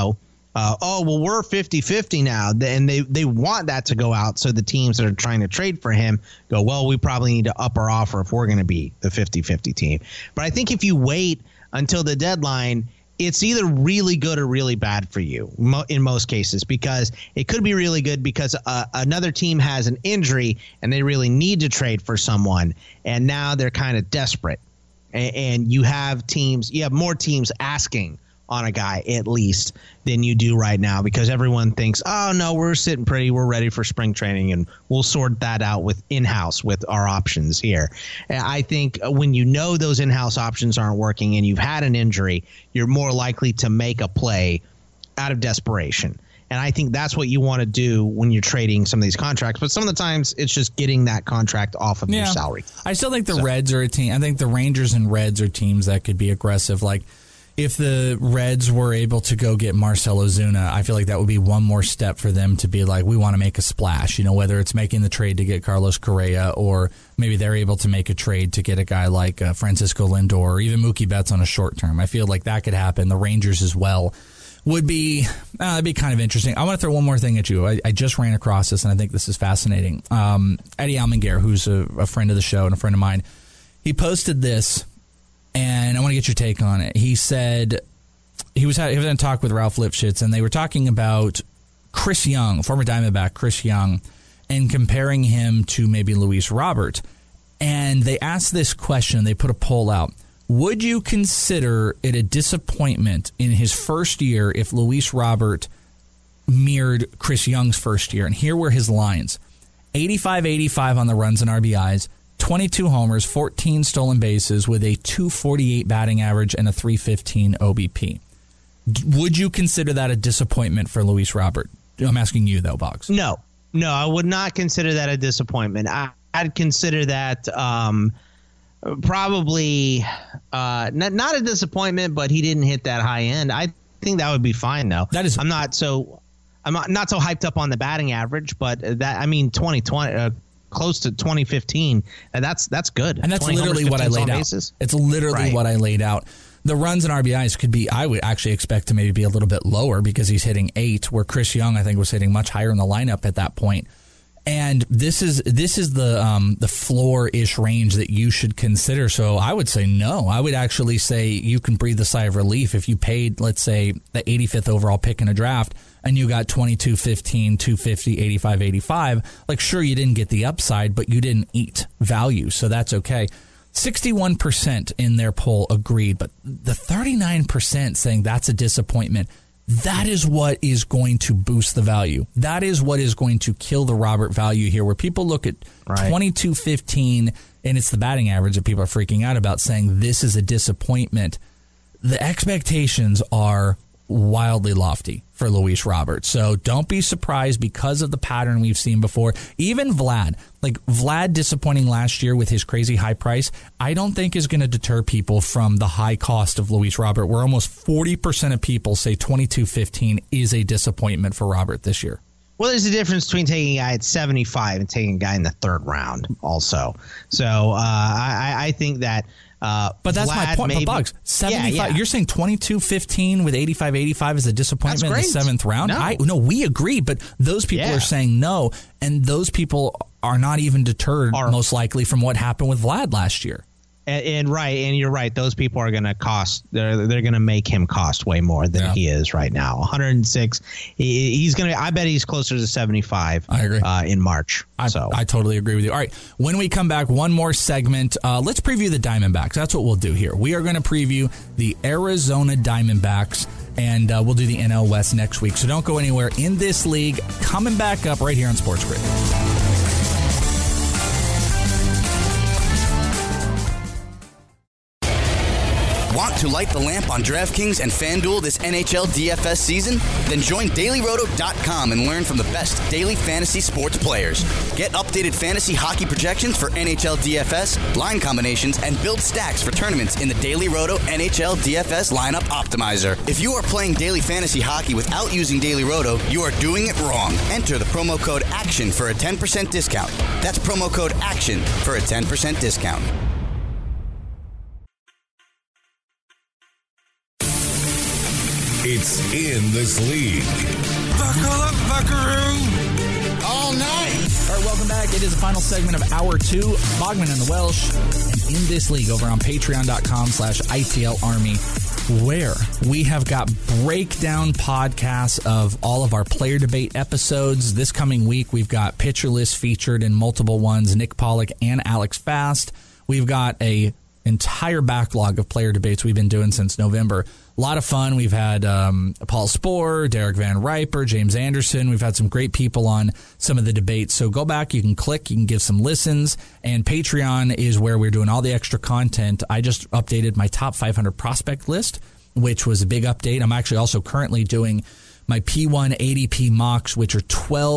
50-50 now. And they want that to go out. So the teams that are trying to trade for him go, well, we probably need to up our offer if we're going to be the 50-50 team. But I think if you wait until the deadline, it's either really good or really bad for you in most cases, because it could be really good because another team has an injury and they really need to trade for someone. And now they're kind of desperate. And you have more teams asking on a guy at least than you do right now, because everyone thinks, oh, no, we're sitting pretty. We're ready for spring training, and we'll sort that out with in-house with our options here. And I think when those in-house options aren't working and you've had an injury, you're more likely to make a play out of desperation. And I think that's what you want to do when you're trading some of these contracts. But some of the times it's just getting that contract off of your salary. I still think the Reds are a team. I think the Rangers and Reds are teams that could be aggressive. Like, if the Reds were able to go get Marcell Ozuna, I feel like that would be one more step for them to be like, we want to make a splash, whether it's making the trade to get Carlos Correa, or maybe they're able to make a trade to get a guy like Francisco Lindor, or even Mookie Betts on a short term. I feel like that could happen. The Rangers as well would be, that'd be kind of interesting. I want to throw one more thing at you. I just ran across this, and I think this is fascinating. Eddie Almenguer, who's a friend of the show and a friend of mine, he posted this, and I want to get your take on it. He said he was having a talk with Ralph Lipschitz, and they were talking about Chris Young, former Diamondback Chris Young, and comparing him to maybe Luis Robert. And they asked this question. They put a poll out. Would you consider it a disappointment in his first year if Luis Robert mirrored Chris Young's first year? And here were his lines. 85-85 on the runs and RBIs, 22 homers, 14 stolen bases with a 248 batting average and a 315 OBP. Would you consider that a disappointment for Luis Robert? I'm asking you, though, Boggs. No, I would not consider that a disappointment. I'd consider that probably not a disappointment, but he didn't hit that high end. I think that would be fine, though. I'm not so hyped up on the batting average, but 2020. Close to 2015. That's good. And that's literally what I laid out. Bases. It's literally what I laid out. The runs and RBIs could be, I would actually expect to maybe be a little bit lower because he's hitting 8, where Chris Young, I think, was hitting much higher in the lineup at that point. And this is the floor-ish range that you should consider. So I would say no. I would actually say you can breathe a sigh of relief if you paid, let's say, the 85th overall pick in a draft, and you got 22, 15, 250, 85, 85. Like, sure, you didn't get the upside, but you didn't eat value, so that's okay. 61% in their poll agreed, but the 39% saying that's a disappointment. That is what is going to boost the value. That is what is going to kill the Robert value here, where people look at 22-15, and it's the batting average that people are freaking out about, saying this is a disappointment. The expectations are wildly lofty for Luis Robert. So don't be surprised because of the pattern we've seen before. Even Vlad disappointing last year with his crazy high price, I don't think is going to deter people from the high cost of Luis Robert, where almost 40% of people say 22-15 is a disappointment for Robert this year. Well, there's a difference between taking a guy at 75 and taking a guy in the third round also. So I think that but that's Vlad my point. maybe, but Bugs, 75. Yeah. You're saying 22-15 with 85-85 is a disappointment in the seventh round? No, we agree, but those people are saying no, and those people are not even deterred, most likely, from what happened with Vlad last year. And you're right. Those people are going to cost. They're going to make him cost way more than he is right now. 106. He's going to. I bet he's closer to 75. I agree. In March. I totally agree with you. All right. When we come back, one more segment. Let's preview the Diamondbacks. That's what we'll do here. We are going to preview the Arizona Diamondbacks, and we'll do the NL West next week. So don't go anywhere. In this league, coming back up right here on Sports Grid. Want to light the lamp on DraftKings and FanDuel this NHL DFS season? Then join DailyRoto.com and learn from the best daily fantasy sports players. Get updated fantasy hockey projections for NHL DFS, line combinations, and build stacks for tournaments in the Daily Roto NHL DFS Lineup Optimizer. If you are playing daily fantasy hockey without using Daily Roto, you are doing it wrong. Enter the promo code ACTION for a 10% discount. That's promo code ACTION for a 10% discount. It's In This League. Buckle up, buckaroo! All night! All right, welcome back. It is the final segment of Hour 2. Bogman and the Welsh. And In This League over on patreon.com/ITL Army, where we have got breakdown podcasts of all of our player debate episodes. This coming week, we've got Pitcher List featured in multiple ones, Nick Pollock and Alex Fast. We've got a entire backlog of player debates we've been doing since November. A lot of fun. We've had Paul Sporer, Derek Van Riper, James Anderson. We've had some great people on some of the debates. So go back. You can click. You can give some listens. And Patreon is where we're doing all the extra content. I just updated my top 500 prospect list, which was a big update. I'm actually also currently doing my P1 ADP mocks, which are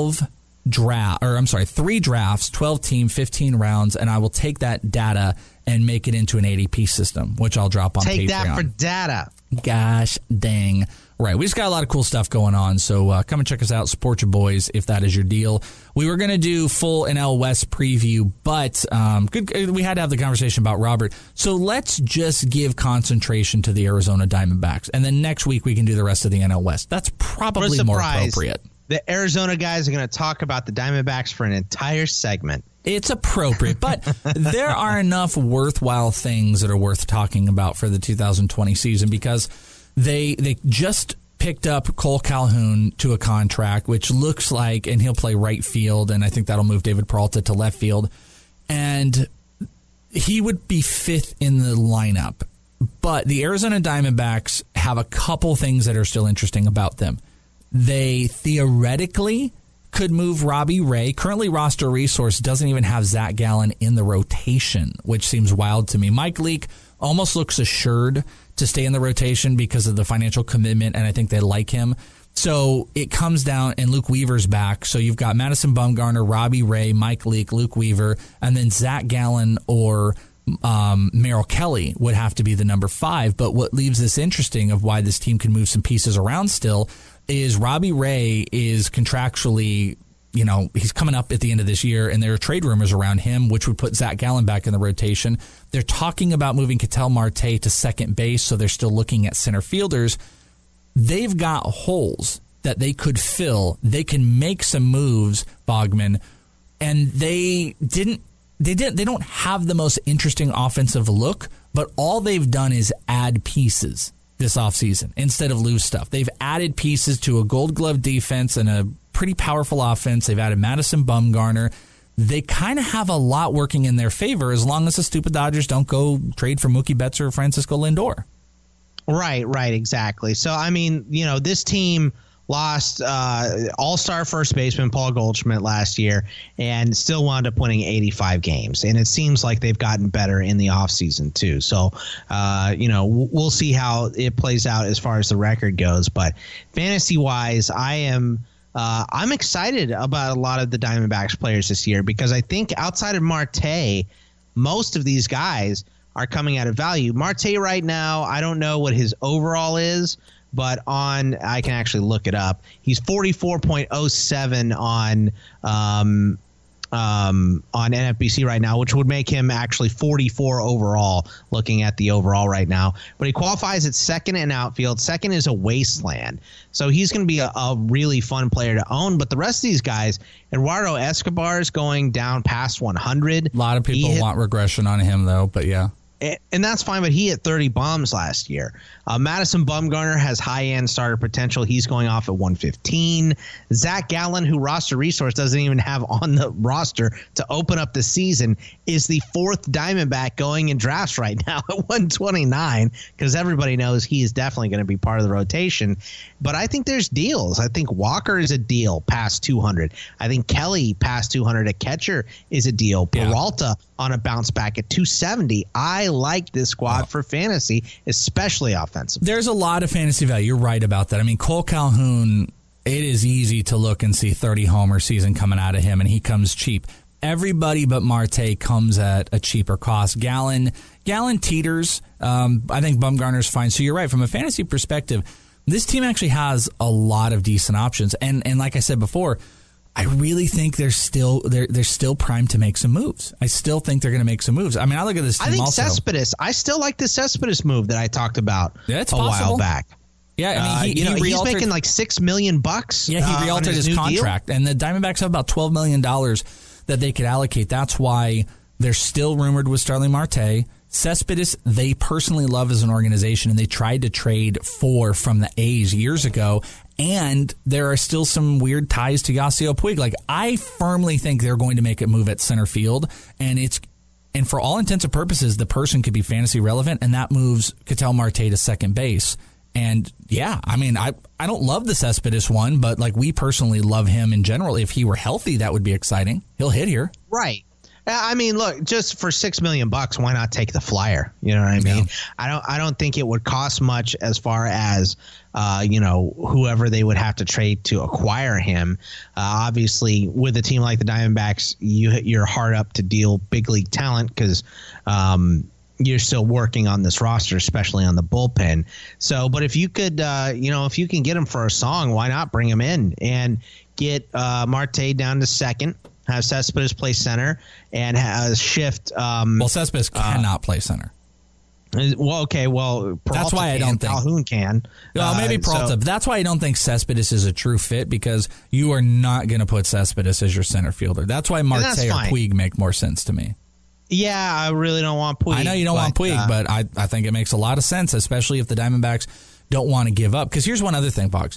3 drafts, 12 team, 15 rounds, and I will take that data and make it into an ADP system, which I'll drop on Patreon. Take that for data. Gosh dang. Right. We just got a lot of cool stuff going on. So come and check us out. Support your boys if that is your deal. We were going to do full NL West preview, but we had to have the conversation about Robert. So let's just give concentration to the Arizona Diamondbacks. And then next week we can do the rest of the NL West. That's probably more appropriate. The Arizona guys are going to talk about the Diamondbacks for an entire segment. It's appropriate, but there are enough worthwhile things that are worth talking about for the 2020 season because they just picked up Cole Calhoun to a contract, which looks like, and he'll play right field, and I think that'll move David Peralta to left field, and he would be fifth in the lineup. But the Arizona Diamondbacks have a couple things that are still interesting about them. They theoretically could move Robbie Ray. Currently, Roster Resource doesn't even have Zach Gallen in the rotation, which seems wild to me. Mike Leake almost looks assured to stay in the rotation because of the financial commitment, and I think they like him. So it comes down, and Luke Weaver's back. So you've got Madison Bumgarner, Robbie Ray, Mike Leake, Luke Weaver, and then Zach Gallen or Merrill Kelly would have to be the number 5. But what leaves this interesting of why this team can move some pieces around still is Robbie Ray is contractually, he's coming up at the end of this year, and there are trade rumors around him, which would put Zach Gallen back in the rotation. They're talking about moving Ketel Marte to second base, so they're still looking at center fielders. They've got holes that they could fill. They can make some moves, Bogman, and they don't have the most interesting offensive look, but all they've done is add pieces this offseason instead of lose stuff. They've added pieces to a Gold Glove defense and a pretty powerful offense. They've added Madison Bumgarner. They kind of have a lot working in their favor as long as the stupid Dodgers don't go trade for Mookie Betts or Francisco Lindor. Right, exactly. So, this team lost all-star first baseman Paul Goldschmidt last year and still wound up winning 85 games. And it seems like they've gotten better in the offseason too. So, we'll see how it plays out as far as the record goes. But fantasy-wise, I'm excited about a lot of the Diamondbacks players this year because I think outside of Marte, most of these guys are coming out of value. Marte right now, I don't know what his overall is, but I can actually look it up. He's 44.07 on NFBC right now, which would make him actually 44 overall, looking at the overall right now. But he qualifies at second in outfield. Second is a wasteland. So he's going to be a really fun player to own. But the rest of these guys, Eduardo Escobar is going down past 100. A lot of people want regression on him, though, but yeah. And that's fine, but he hit 30 bombs last year. Madison Bumgarner has high-end starter potential. He's going off at 115. Zach Gallen, who Roster Resource doesn't even have on the roster to open up the season, is the fourth Diamondback going in drafts right now at 129, because everybody knows he is definitely going to be part of the rotation. But I think there's deals. I think Walker is a deal past 200. I think Kelly past 200 at catcher is a deal. Peralta on a bounce back at 270. I like this squad for fantasy, especially offensive. There's a lot of fantasy value. You're right about that. I mean, Cole Calhoun, it is easy to look and see 30 homer season coming out of him, and he comes cheap. Everybody but Marte comes at a cheaper cost. Gallen teeters. I think Bumgarner's fine. So you're right. From a fantasy perspective, this team actually has a lot of decent options. And like I said before, I really think they're still primed to make some moves. I still think they're going to make some moves. I mean, I look at this team also. Cespedes. I still like the Cespedes move that I talked about while back. Yeah, I mean, he's making like $6 million. Yeah, he realtered his contract, and the Diamondbacks have about $12 million that they could allocate. That's why they're still rumored with Starling Marte. Cespedes, they personally love as an organization, and they tried to trade from the A's years ago. And there are still some weird ties to Yasiel Puig. Like, I firmly think they're going to make a move at center field, and for all intents and purposes, the person could be fantasy relevant, and that moves Ketel Marte to second base. And yeah, I mean, I don't love the Cespedes one, but like, we personally love him in general. If he were healthy, that would be exciting. He'll hit here, right? I mean, look, just for $6 million, why not take the flyer? You know what I mean? Yeah. I don't think it would cost much as far as whoever they would have to trade to acquire him. Obviously, with a team like the Diamondbacks, you're hard up to deal big league talent because you're still working on this roster, especially on the bullpen. So, but if you could, if you can get him for a song, why not bring him in and get Marte down to second? Have Cespedes play center and shift. Cespedes cannot play center. Well, okay. Well, Peralta that's why I don't think Calhoun can. No, maybe Peralta. So, that's why I don't think Cespedes is a true fit, because you are not going to put Cespedes as your center fielder. That's why Marte or Puig make more sense to me. Yeah, I really don't want Puig. I know you don't want Puig, but I think it makes a lot of sense, especially if the Diamondbacks don't want to give up. Because here's one other thing, Boggs.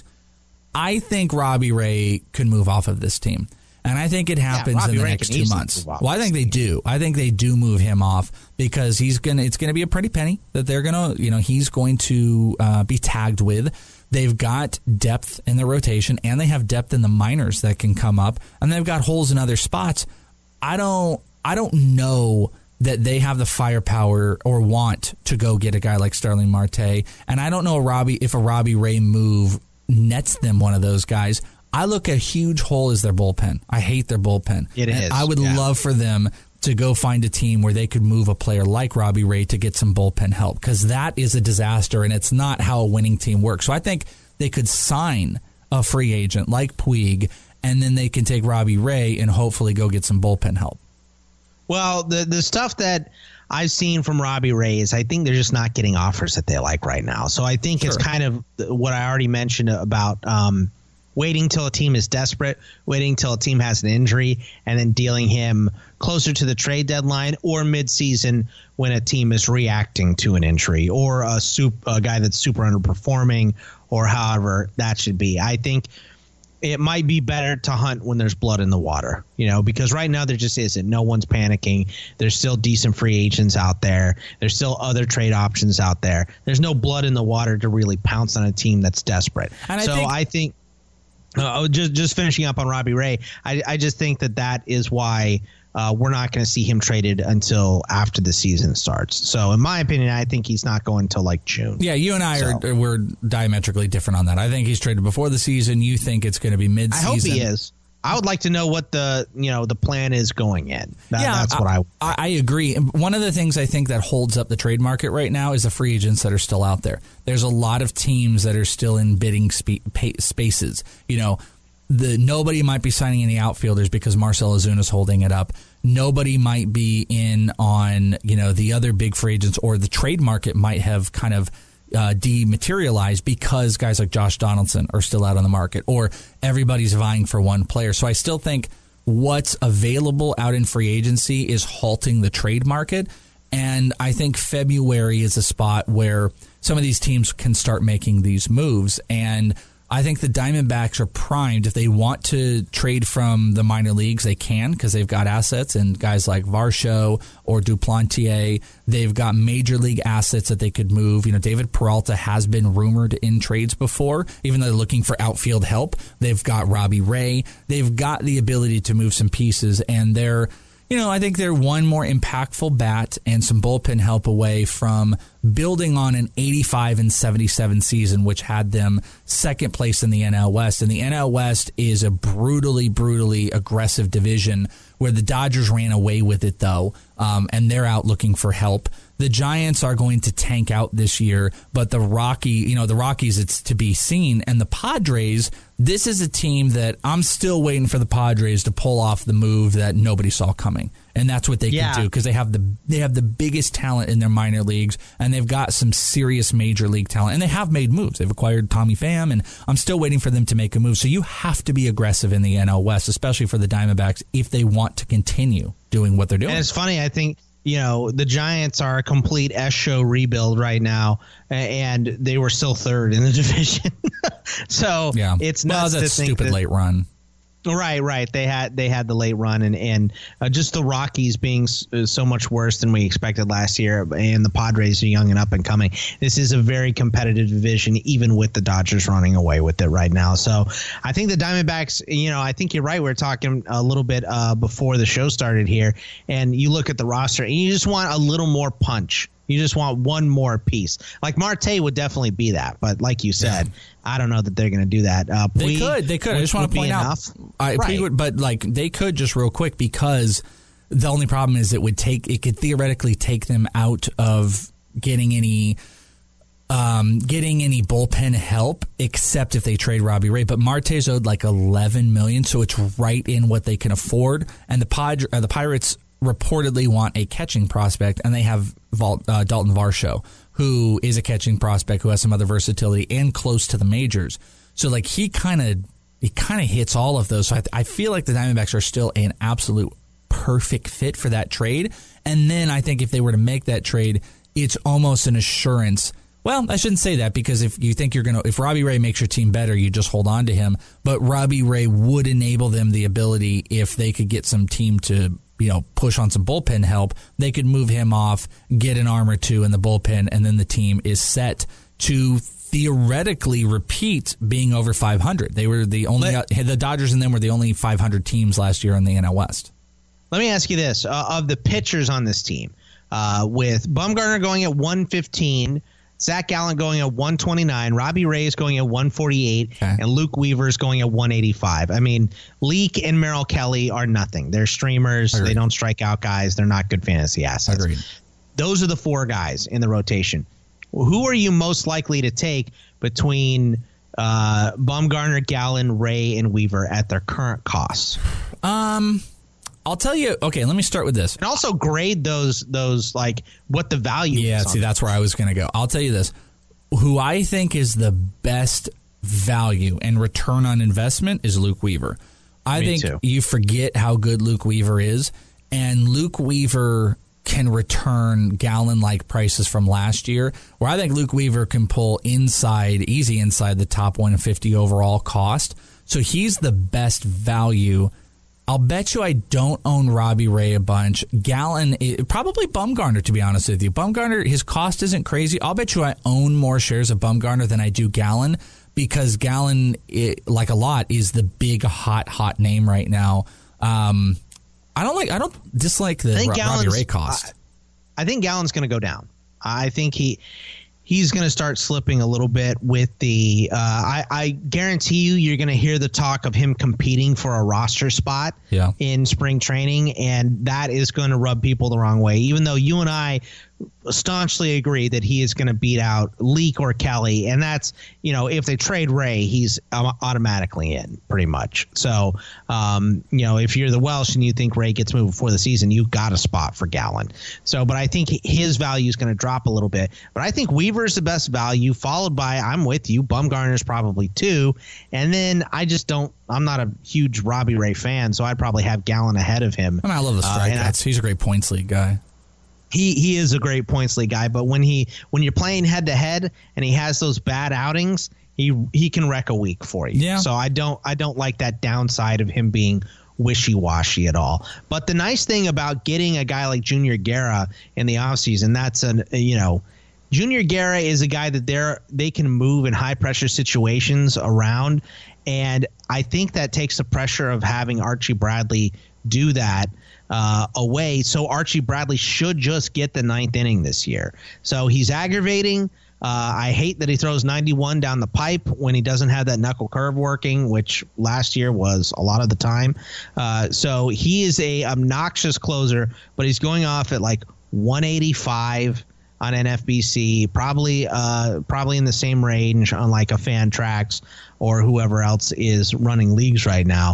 I think Robbie Ray could move off of this team. And I think it happens in the next 2 months. Well, I think they do. I think they do move him off because it's going to be a pretty penny that they're going to, he's going to be tagged with. They've got depth in the rotation, and they have depth in the minors that can come up, and they've got holes in other spots. I don't know that they have the firepower or want to go get a guy like Starling Marte, and I don't know if a Robbie Ray move nets them one of those guys. I look at a huge hole as their bullpen. I hate their bullpen. It is. I would love for them to go find a team where they could move a player like Robbie Ray to get some bullpen help, because that is a disaster, and it's not how a winning team works. So I think they could sign a free agent like Puig, and then they can take Robbie Ray and hopefully go get some bullpen help. Well, the stuff that I've seen from Robbie Ray is I think they're just not getting offers that they like right now. So I think it's kind of what I already mentioned about waiting till a team is desperate, waiting till a team has an injury, and then dealing him closer to the trade deadline or midseason when a team is reacting to an injury or a guy that's super underperforming or however that should be. I think it might be better to hunt when there's blood in the water, because right now there just isn't. No one's panicking. There's still decent free agents out there. There's still other trade options out there. There's no blood in the water to really pounce on a team that's desperate. And I think just finishing up on Robbie Ray, I just think that is why we're not going to see him traded until after the season starts. So in my opinion, I think he's not going until like June. Yeah, you and I we're diametrically different on that. I think he's traded before the season. You think it's going to be mid-season. I hope he is. I would like to know what the plan is going in. That's what I agree. One of the things I think that holds up the trade market right now is the free agents that are still out there. There's a lot of teams that are still in bidding spaces. Nobody might be signing any outfielders because Marcell Ozuna is holding it up. Nobody might be in on the other big free agents, or the trade market might have kind of dematerialized because guys like Josh Donaldson are still out on the market, or everybody's vying for one player. So I still think what's available out in free agency is halting the trade market. And I think February is a spot where some of these teams can start making these moves. And I think the Diamondbacks are primed. If they want to trade from the minor leagues, they can, because they've got assets, and guys like Varsho or Duplantier, they've got major league assets that they could move. David Peralta has been rumored in trades before, even though they're looking for outfield help. They've got Robbie Ray. They've got the ability to move some pieces, and they're I think they're one more impactful bat and some bullpen help away from building on an 85-77 season, which had them second place in the NL West. And the NL West is a brutally, brutally aggressive division where the Dodgers ran away with it, though, and they're out looking for help. The Giants are going to tank out this year, but the Rockies, it's to be seen. And the Padres, this is a team that I'm still waiting for the Padres to pull off the move that nobody saw coming. And that's what they can do, because they have the biggest talent in their minor leagues, and they've got some serious major league talent. And they have made moves. They've acquired Tommy Pham, and I'm still waiting for them to make a move. So you have to be aggressive in the NL West, especially for the Diamondbacks, if they want to continue doing what they're doing. And it's funny, I think, the Giants are a complete S-show rebuild right now, and they were still third in the division. So it's nuts to think stupid late run. Right. They had the late run, and just the Rockies being so much worse than we expected last year, and the Padres are young and up and coming. This is a very competitive division, even with the Dodgers running away with it right now. So I think the Diamondbacks, I think you're right. We were talking a little bit before the show started here, and you look at the roster and you just want a little more punch. You just want one more piece. Like Marte would definitely be that, but like you said, I don't know that they're going to do that. They could. I just want to point out, they could, just real quick, because the only problem is it could theoretically take them out of getting any bullpen help, except if they trade Robbie Ray. But Marte's owed like $11 million, so it's right in what they can afford. And the Pirates reportedly want a catching prospect, and they have Dalton Varsho, who is a catching prospect who has some other versatility and close to the majors. So he kind of hits all of those. So I feel like the Diamondbacks are still an absolute perfect fit for that trade. And then I think if they were to make that trade, it's almost an assurance. Well, I shouldn't say that, because if you think if Robbie Ray makes your team better, you just hold on to him. But Robbie Ray would enable them the ability, if they could get some team to push on some bullpen help, they could move him off, get an arm or two in the bullpen, and then the team is set to theoretically repeat being over 500. They were the Dodgers and them were the only 500 teams last year in the NL West. Let me ask you this. Of the pitchers on this team, with Bumgarner going at 115, Zach Gallen going at 129, Robbie Ray is going at 148, and Luke Weaver is going at 185. I mean, Leake and Merrill Kelly are nothing. They're streamers. Agreed. They don't strike out guys. They're not good fantasy assets. Agreed. Those are the four guys in the rotation. Who are you most likely to take between Bumgarner, Gallen, Ray, and Weaver at their current costs? I'll tell you. Okay, let me start with this. And also grade those like what the value is. Yeah, see, that's where I was going to go. I'll tell you this. Who I think is the best value and return on investment is Luke Weaver. I think you forget how good Luke Weaver is, and Luke Weaver can return Gallen-like prices from last year, where I think Luke Weaver can pull easy inside the top 150 overall cost. So he's the best value. I'll bet you I don't own Robbie Ray a bunch. Gallen, probably Bumgarner, to be honest with you. Bumgarner, his cost isn't crazy. I'll bet you I own more shares of Bumgarner than I do Gallen, because Gallen, like a lot, is the big, hot name right now. I don't dislike the Robbie Ray cost. I think Gallen's going to go down. I think he's going to start slipping a little bit with the I guarantee you're going to hear the talk of him competing for a roster spot in spring training, and that is going to rub people the wrong way, even though you and I staunchly agree that he is going to beat out Leak or Kelly, and that's, if they trade Ray, he's automatically in pretty much. So if you're the Welsh and you think Ray gets moved before the season, you've got a spot for Gallen. So, but I think his value is going to drop a little bit, but I think Weaver's the best value, followed by, I'm with you, Bumgarner's probably 2, and then I'm not a huge Robbie Ray fan, so I'd probably have Gallen ahead of him. And I love the strikeouts. He's a great points league guy. He is a great points league guy, but when you're playing head to head and he has those bad outings, he can wreck a week for you. Yeah. So I don't like that downside of him being wishy-washy at all. But the nice thing about getting a guy like Junior Guerra in the offseason, that's Junior Guerra is a guy that they can move in high pressure situations around, and I think that takes the pressure of having Archie Bradley do that away. So Archie Bradley should just get the 9th inning this year. So he's aggravating. I hate that he throws 91 down the pipe when he doesn't have that knuckle curve working, which last year was a lot of the time. So he is a obnoxious closer, but he's going off at like 185 on NFBC, probably in the same range on like a Fantrax or whoever else is running leagues right now.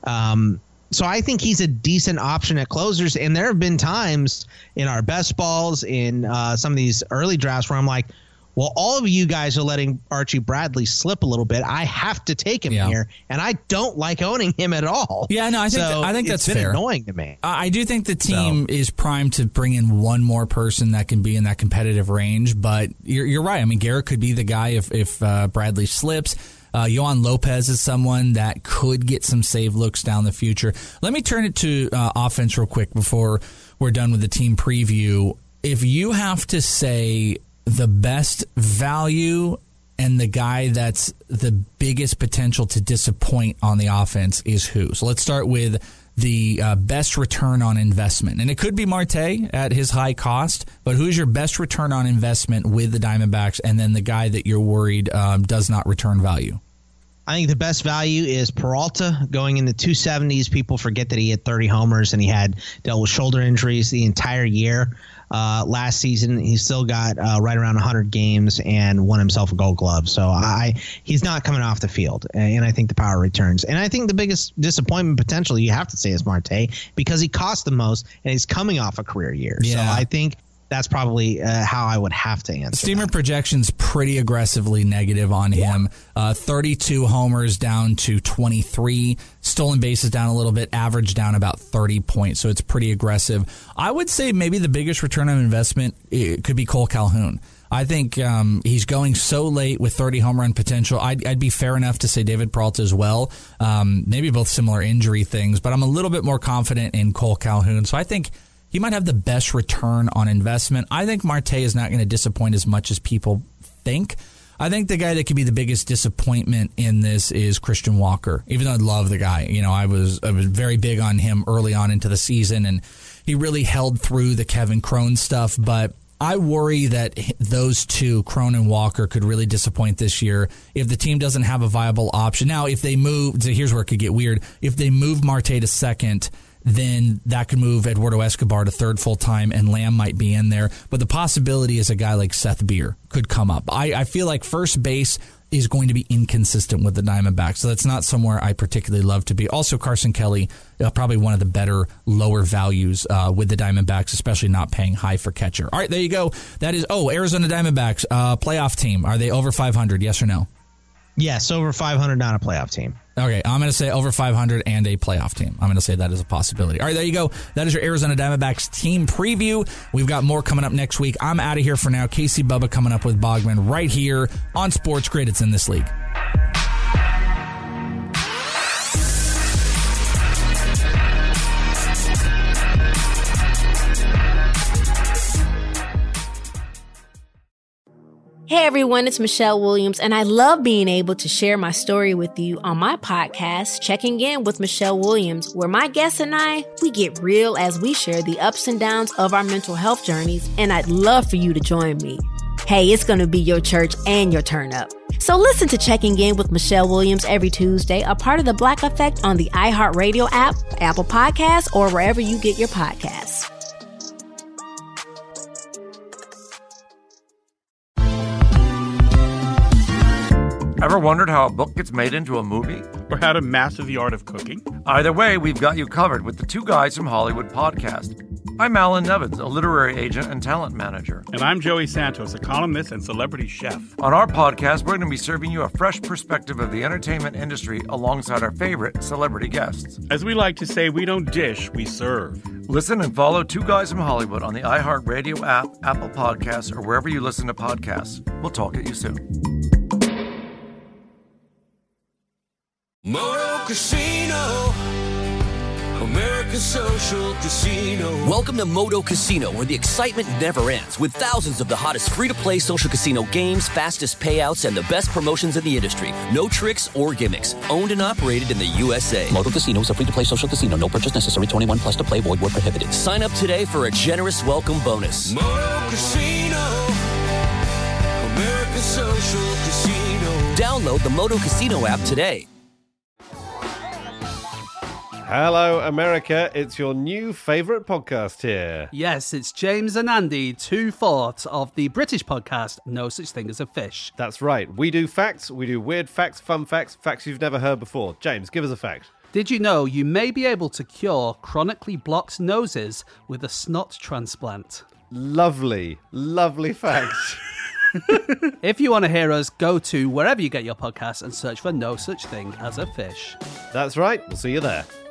So I think he's a decent option at closers. And there have been times in our best balls, in some of these early drafts, where I'm like, well, all of you guys are letting Archie Bradley slip a little bit. I have to take him here, and I don't like owning him at all. Yeah, no, I think that's fair. It's been annoying to me. I do think the team is primed to bring in one more person that can be in that competitive range, but you're right. I mean, Garrett could be the guy if Bradley slips. Yohan Lopez is someone that could get some save looks down the future. Let me turn it to offense real quick before we're done with the team preview. If you have to say the best value and the guy that's the biggest potential to disappoint on the offense is who? So let's start with the best return on investment. And it could be Marte at his high cost, but who's your best return on investment with the Diamondbacks, and then the guy that you're worried does not return value? I think the best value is Peralta going in the 270s. People forget that he had 30 homers and he had dealt with shoulder injuries the entire year. Last season, he still got right around 100 games and won himself a Gold Glove. So he's not coming off the field, and I think the power returns. And I think the biggest disappointment potential you have to say is Marte, because he cost the most and he's coming off a career year. Yeah. So I think that's probably how I would have to answer. Steamer projection's pretty aggressively negative on him. 32 homers down to 23. Stolen bases down a little bit. Average down about 30 points. So it's pretty aggressive. I would say maybe the biggest return on investment could be Cole Calhoun. I think he's going so late with 30 home run potential. I'd be fair enough to say David Peralta as well. Maybe both similar injury things, but I'm a little bit more confident in Cole Calhoun. So I think he might have the best return on investment. I think Marte is not going to disappoint as much as people think. I think the guy that could be the biggest disappointment in this is Christian Walker, even though I love the guy. I was very big on him early on into the season, and he really held through the Kevin Cron stuff. But I worry that those two, Cron and Walker, could really disappoint this year if the team doesn't have a viable option. Now, if they move, here's where it could get weird. If they move Marte to second, then that could move Eduardo Escobar to third full-time, and Lamb might be in there. But the possibility is a guy like Seth Beer could come up. I feel like first base is going to be inconsistent with the Diamondbacks, so that's not somewhere I particularly love to be. Also, Carson Kelly, probably one of the better lower values with the Diamondbacks, especially not paying high for catcher. All right, there you go. That is, Arizona Diamondbacks, playoff team. Are they over 500, yes or no? Yes, over 500, not a playoff team. Okay, I'm going to say over 500 and a playoff team. I'm going to say that is a possibility. All right, there you go. That is your Arizona Diamondbacks team preview. We've got more coming up next week. I'm out of here for now. Casey Bubba coming up with Bogman right here on Sports Grid. It's In This League. Hey everyone, it's Michelle Williams, and I love being able to share my story with you on my podcast, Checking In with Michelle Williams, where my guests and I, we get real as we share the ups and downs of our mental health journeys, and I'd love for you to join me. Hey, it's going to be your church and your turn up. So listen to Checking In with Michelle Williams every Tuesday, a part of the Black Effect on the iHeartRadio app, Apple Podcasts, or wherever you get your podcasts. Ever wondered how a book gets made into a movie? Or how to master the art of cooking? Either way, we've got you covered with the Two Guys from Hollywood podcast. I'm Alan Nevins, a literary agent and talent manager. And I'm Joey Santos, a columnist and celebrity chef. On our podcast, we're going to be serving you a fresh perspective of the entertainment industry alongside our favorite celebrity guests. As we like to say, we don't dish, we serve. Listen and follow Two Guys from Hollywood on the iHeartRadio app, Apple Podcasts, or wherever you listen to podcasts. We'll talk at you soon. Moto Casino, America's social casino. Welcome to Moto Casino, where the excitement never ends, with thousands of the hottest free-to-play social casino games, fastest payouts, and the best promotions in the industry. No tricks or gimmicks. Owned and operated in the USA. Moto Casino is a free-to-play social casino. No purchase necessary. 21 plus to play. Void where prohibited. Sign up today for a generous welcome bonus. Moto Casino, America's social casino. Download the Moto Casino app today. Hello, America. It's your new favourite podcast here. Yes, it's James and Andy, 2/4 of the British podcast No Such Thing as a Fish. That's right. We do facts, we do weird facts, fun facts, facts you've never heard before. James, give us a fact. Did you know you may be able to cure chronically blocked noses with a snot transplant? Lovely, lovely facts. If you want to hear us, go to wherever you get your podcasts and search for No Such Thing as a Fish. That's right. We'll see you there.